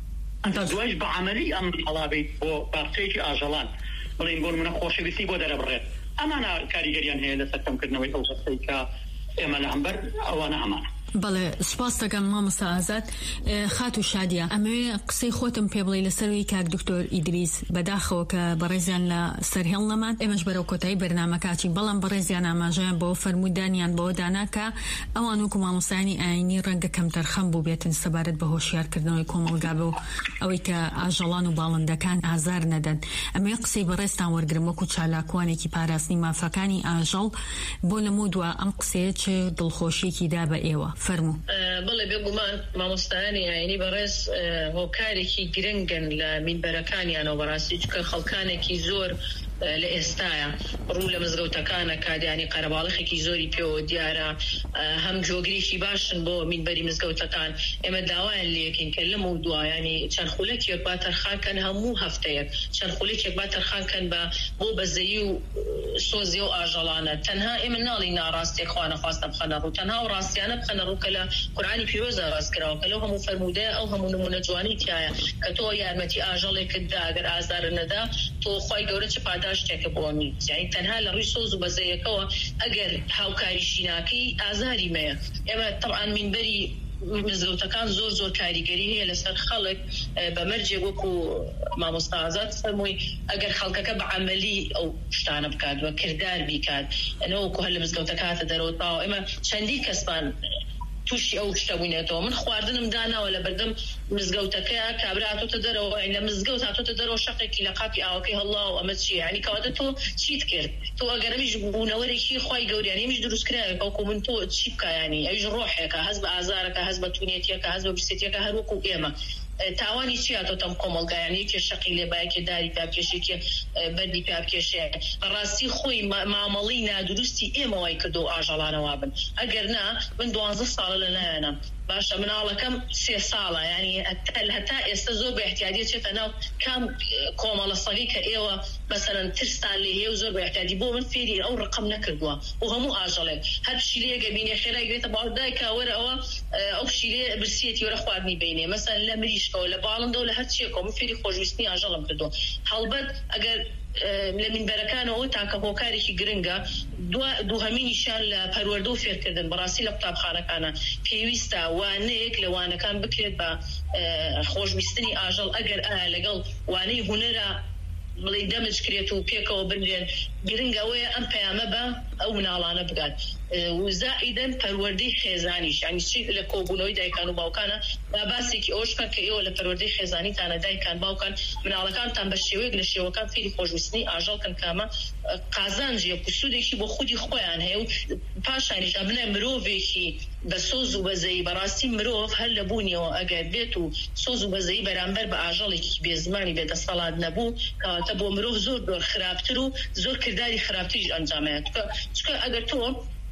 دوایش بە عملی ئەم هەڵابێت بۆ باخچەیەکی ئاژەڵان بڵین بۆ منە خۆشەویستی بۆ دەرەبڕێت ئەمانە کاریگەریان هەیە لەسەر کەمکردنەوەی ئەو هەستەی کە ئێمە لە ئەمبەر ئەوانە ئەمانە. بەڵێ سپاس دەکەم مامۆستا ئازاد. خات و شادیە ئەمەوێ قسەی خۆتم پێ بڵێ لەسەروی کاک دکتۆر ئیدریس بەداخەوە کە بەڕێزیان لە سەرهێڵ نەمان ئێمەش بەرەو کۆتایی بەرنامەکاچی بەڵام بەڕێزیان ئاماژەیان بۆ فەرمودانیان بۆ داناکە ئەوان وەکو مامۆستایانی ئاینی ڕەنگە کەمتەر خەم بوو بێتن سەبارەت بە هۆشیارکردنەوەی کۆمەڵگا بۆ ئەوەی کە ئاژەڵان و باڵندەکان ئازار نەدەن. ئەمەوێ قسەی بەڕێستان وەرگرم وەکو چالاکوانێکی پاراستنی مافەکانی ئاژەڵ بۆ لەموو دووە ئەم قسەیە چ دڵخۆشیێکی دا بە ئێوە فەرموو. بەڵێ بێگومان مامۆستایانی ئاینی بەڕێز هۆکارێکی گرنگن لە مینبەرەکانیانەوە بەڕاستی چکە خەڵکانێکی زۆر لە ئێستاە ڕوو لە مزگەوتەکانە کادیانی قەرەباڵخێکی زۆری پێوە دیارە هەم جۆگریشی باشن بۆ مینبەری مزگەوتەکان ئێمە داوایان لێکین کە لەم و دوایانی چەند خولەکێک با تەرخانکەن هەموو هەفتەیەک چەند خولێکێک با تەرخانکەن بۆ بەزەیی و سۆزی و ئاژەڵانە تەنها ئێمە ناڵی ناڕاستێک خوانە خواستە بخەنە ڕوو تەنها و ڕاستیانە بخەنە ڕوو کە لە قورئانی پیرۆزە ڕاستکراوە کە لەو هەموو فەرمودەیە ئەو هەموو نمونە جوانی تایە کە تۆ یارمەتی ئاژەڵێکت دا ئەگەر ئازار نەدا تۆ خۆی گەورە چ پاداشتێکە بۆ نیت یعنی تەنها لە ڕووی سۆز و بەزەیەکەوە ئەگەر هاوکاریشی ناکەی ئازاری مەیە. ئێمە طبعاً مینبەری مزگەوتەکان زۆر کاریگەری هەیە لەسەر خەڵک بەمەرجێ وەکو مامۆستا ئازاد فەرمووی ئەگەر خەڵکەکە بە عەمەلی ئەو شتانە بکات وە کردار بیکات ئەنەوەکو هەر لە مزگەوتەکاتە دەرەوەتاوە ئێمە چەندی کەسمان تووشی ئەو شتە بووینێتەوە. من خواردنم داناوە لە بەردەم مزگەوتەکەیە کابرا هاتۆتە دەرەوە لە مزگەوت هاتۆتە دەرەوە شەقێکی لە قاپی ئاوەکەی هەڵا و ئەمە چیە یعنی کەواتە تۆ چیت کرد تۆ ئەگەرەمیش بوونەوەرێکی خۆی گەوریانیمیش دروستکراوێت ئەوکو من تۆ چی بکایانی ئەویش ڕۆحێکە هەز بە ئازارەکە هەز بە تونێتیەکە هەز بە برسێتیەکە هەروەکو ئێمە تاوانی چی هاتۆتەم کۆمەڵگایانەیەکی شەقی لێبایەکی داری پاکێشێکی بەردی پاکێشەیە بەڕاستی خۆی مامەڵی نادروستی ئێمەوەی کردو ئاژەڵانەوە بن ئەگەر نا من 12 ساڵە لە نایەنە باشە مناڵەکەم 3 ساڵە ینی هەتا ئێستا زۆر بە احتیاجی چێتە ناو کام کۆمەڵە سەگی کە ئێوە مەسەرەن ترستان لێ هەیە و زۆر بە احتیاجی بۆ من فێری ئەو ڕقم نەکردووە و هەموو ئاژەڵێک هەر پشیلەیەکە بینێ خێرای گرێتە باودایکە وەرە ئەوە ئەو پشیلێ برسیەتی وەرە خواردنی بینێ مەسەن لە مریشکەوە لە باڵندە و لە هەر چیەکەوە من فێری خۆشویستنی ئاژەڵم کردووە هەڵبەت ئەگەر لە مینبەرەکانەوە تاکە هۆکارێکی گرنگە دووهەمینیشان لە پەروەردە و فێرکردن بەڕاستی لە قوتابخانەکانە پێویستە وانەیەک لە وانەکان بکرێت بە خۆشویستنی ئاژەڵ ئەگەر لەگەڵ وانەی هونەرە بڵێ دەمج کرێت و پێکەوە بنرێن گرنگەوەیە ئەم پەیامە بە ئەو مناڵانە بگات و زائیدەن پەروەردەی خێزانیش ینی چی لە کۆبوونەوەی دایکان و باوکانە با باسێکی ئەوشکە کە ئێوە لە پەروەردەی خێزانیتانە دایکان باوکان مناڵەکانتان بە شێوەیەک لە شێوەکان فێری خۆشویستنی ئاژەڵکن کامە قازانجیە کوسودێکی بۆ خودی خۆیان هەیە و پاشانیش ئەبنە مرۆڤێکی بە سۆز و بەزەی بەڕاستی مرۆڤ هەر لە بوونیەوە ئەگەر بێت و سۆز و بەزەی بەرامبەر بە ئاژەڵێکی بێزمانی بێدەسەڵات نەبوو کەواتە بۆ مرۆڤ زۆر خراپتر و زۆر کردداری خراپتریش ئەنجامەیە چکە ئەگەر تۆ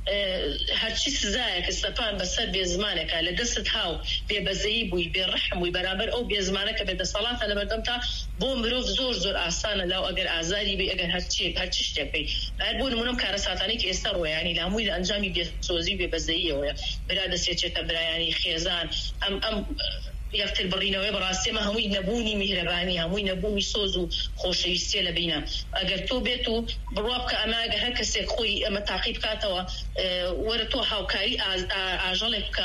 هەرچی سزایەکە سەپان بەسەر بێزمانێکە لە دەست هاو بێبەزەیی بووی بێڕەحم بووی بەرامبەر ئەو بێزمانەکە بێدەسەڵاتە لە بەردەم تا بۆ مرۆڤ زۆر ئاسانە لاو ئەگەر ئازاری بێ ئەگەر هەرچی شتێک بێ هەر بۆ نمونەم کارە ساتانێکی ئێستا ڕۆیانی لە هەمووی لە ئەنجامی بێسۆزی بێبەزەییەوەیە برا دەسێتێتە برایانی خێزان ئەم یەکتر بڕینەوەی بەڕاستیمە هەمووی نەبوونی میهرەبانی هەمووی نەبوونی سۆز و خۆشەویستیە لە بینە ئەگەر تۆ بێت و بڕوا بکە ئەماگە هەر کەسێک خۆی ئەمە تاقی بکاتەوە وەرە تۆ هاوکاری ئاژەڵێک بکە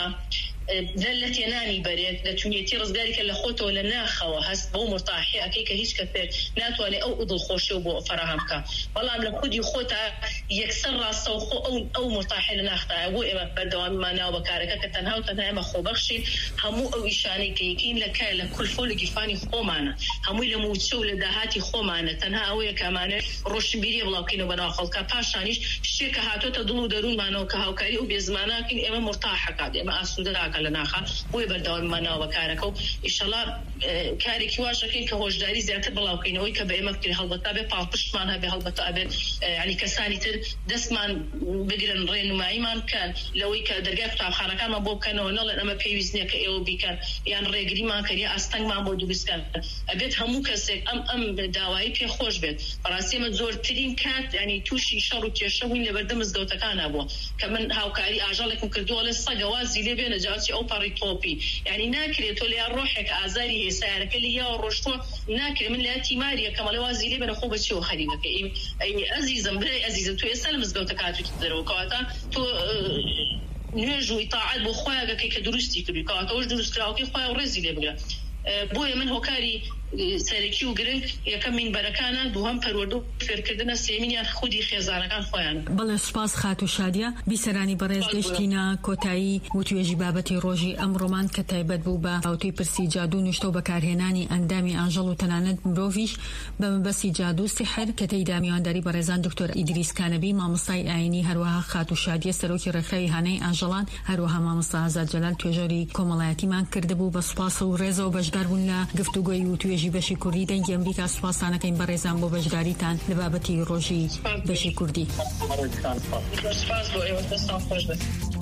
لە تێنانی بەرێت لە چونێتی ڕزگاریکە لە خۆتەوە لە ناخەوە هەست بۆ مرتاحی ئەکەی کە هیچ کەسێک ناتوانێت ئەو دڵخۆشی و بۆ فەراهم بکە بەڵام لە خودی خۆتە یەکسەر ڕاستەوخۆ ئەو مرتاحی لە ناختایە بۆ ئێمە بەردەوامماناوە بەکارەکە کە تەنها و تەنها ئێمە خۆبەخشین هەموو ئەو ئیشانەی کە یەکین لە کولفۆ لە گیرفانی خۆمانە هەمووی لە موچە و لە داهاتی خۆمانە تەنها ئەوەیە کەمانێت ڕۆشنبیری بڵاوکەینەوە بەناو خەڵکە پاشانیش شتێکە هاتۆتە دڵ و دەروونمانەوە کە هاوکاری و بێزماناکەین ئێمە مرتاحەکات ئێمە ئاسوودەراکە لە ناخە بۆی بەردەواممانەوە بەکارەکە و ئیشەڵا کارێکی واشەکەین کە هۆشداری زیاتر بڵاوکەینەوەی کە بە ئێمە بکرێت هەڵبەتا بێ پاڵپشتمان هەبێ هەڵبەتا ئەبێت ینی کەسانی تر دەستمان بگرن ڕێنماییمان کەن لەوەی کە دەرگای قوتابخانەکانمان بۆ بکەنەوە نەڵێن ئەمە پێویست نییە کە ئێوە بیکەن یان ڕێگریمان کە یا ئاستەنگمان بۆ دروستکەن ئەبێت هەموو کەسێک ئەم داوایی پێخۆش بێت بەڕاستی ئەمە زۆرترین کات ینی تووشی شەڕ و کێشە بووین لەبەردەم مزگەوتەکانە بووە کە من هاوکاری ئاژەڵێکم کردووە لە سەگەوازی لێ بێنە جاچی ئەو پەڕی تۆپی ینی ناکرێت تۆ لە ڕۆحێک ئازاری هێسایارەکە لە یا ڕۆشتووە ناکرێت من لە تیماریە کەمەڵێوازی لێ بێنە خۆ بەچێوە خەریمەکە ئەی ئەزیزم برای ئەزیزم تو ئێستا لە مزگەوتە کاتوی دەرەوە کەواتە تۆ نوێژ و ئیتاعەت بۆ خۆیانەکەی کە دروستی کردی کەواتەوەش دروستکراوەکەی خۆیان ڕێزی لێ بگرە بۆیە من هۆکاری سەرەکی و گرنگ یەکەم مینبەرەکانە دووهەم پەروەردە و فێرکردنە سێمینیان خودی خێزانەکان خۆیان بەڵێ سوپاس خات و شادیە بیسەرانی بەڕێز گەشتینە کۆتایی و توێژی بابەتی ڕۆژی ئەمڕۆمان کە تایبەت بوو بە هاوتوی پرسی جادو نوشتە و بەکارهێنانی ئەندامی ئاژەڵ و تەنانەت مرۆڤیش بە مەبەستی جادو سحر کە تێیدا میوانداری بەڕێزان دکتۆر ئیدریس کانەبی مامۆستای ئاینی هەروەها خات و شادیە سەرۆکی ڕێکخراوی هانەی ئاژەڵان هەروەها مامۆستا ئازاد جەلال توێژەری کۆمەڵایەتیمان کردبوو بە سوپاس و ڕێزەوە بەشدار بوون لە گفتوگۆی و توێژی بەشی کوردی دەنگی ئەمریکا سوپاسانەکەین بەڕێزان بۆ بەشداریتان لە بابەتی ڕۆژی بەشی کوردی. سپاس بۆ ئێوە دەستان خۆش بێت.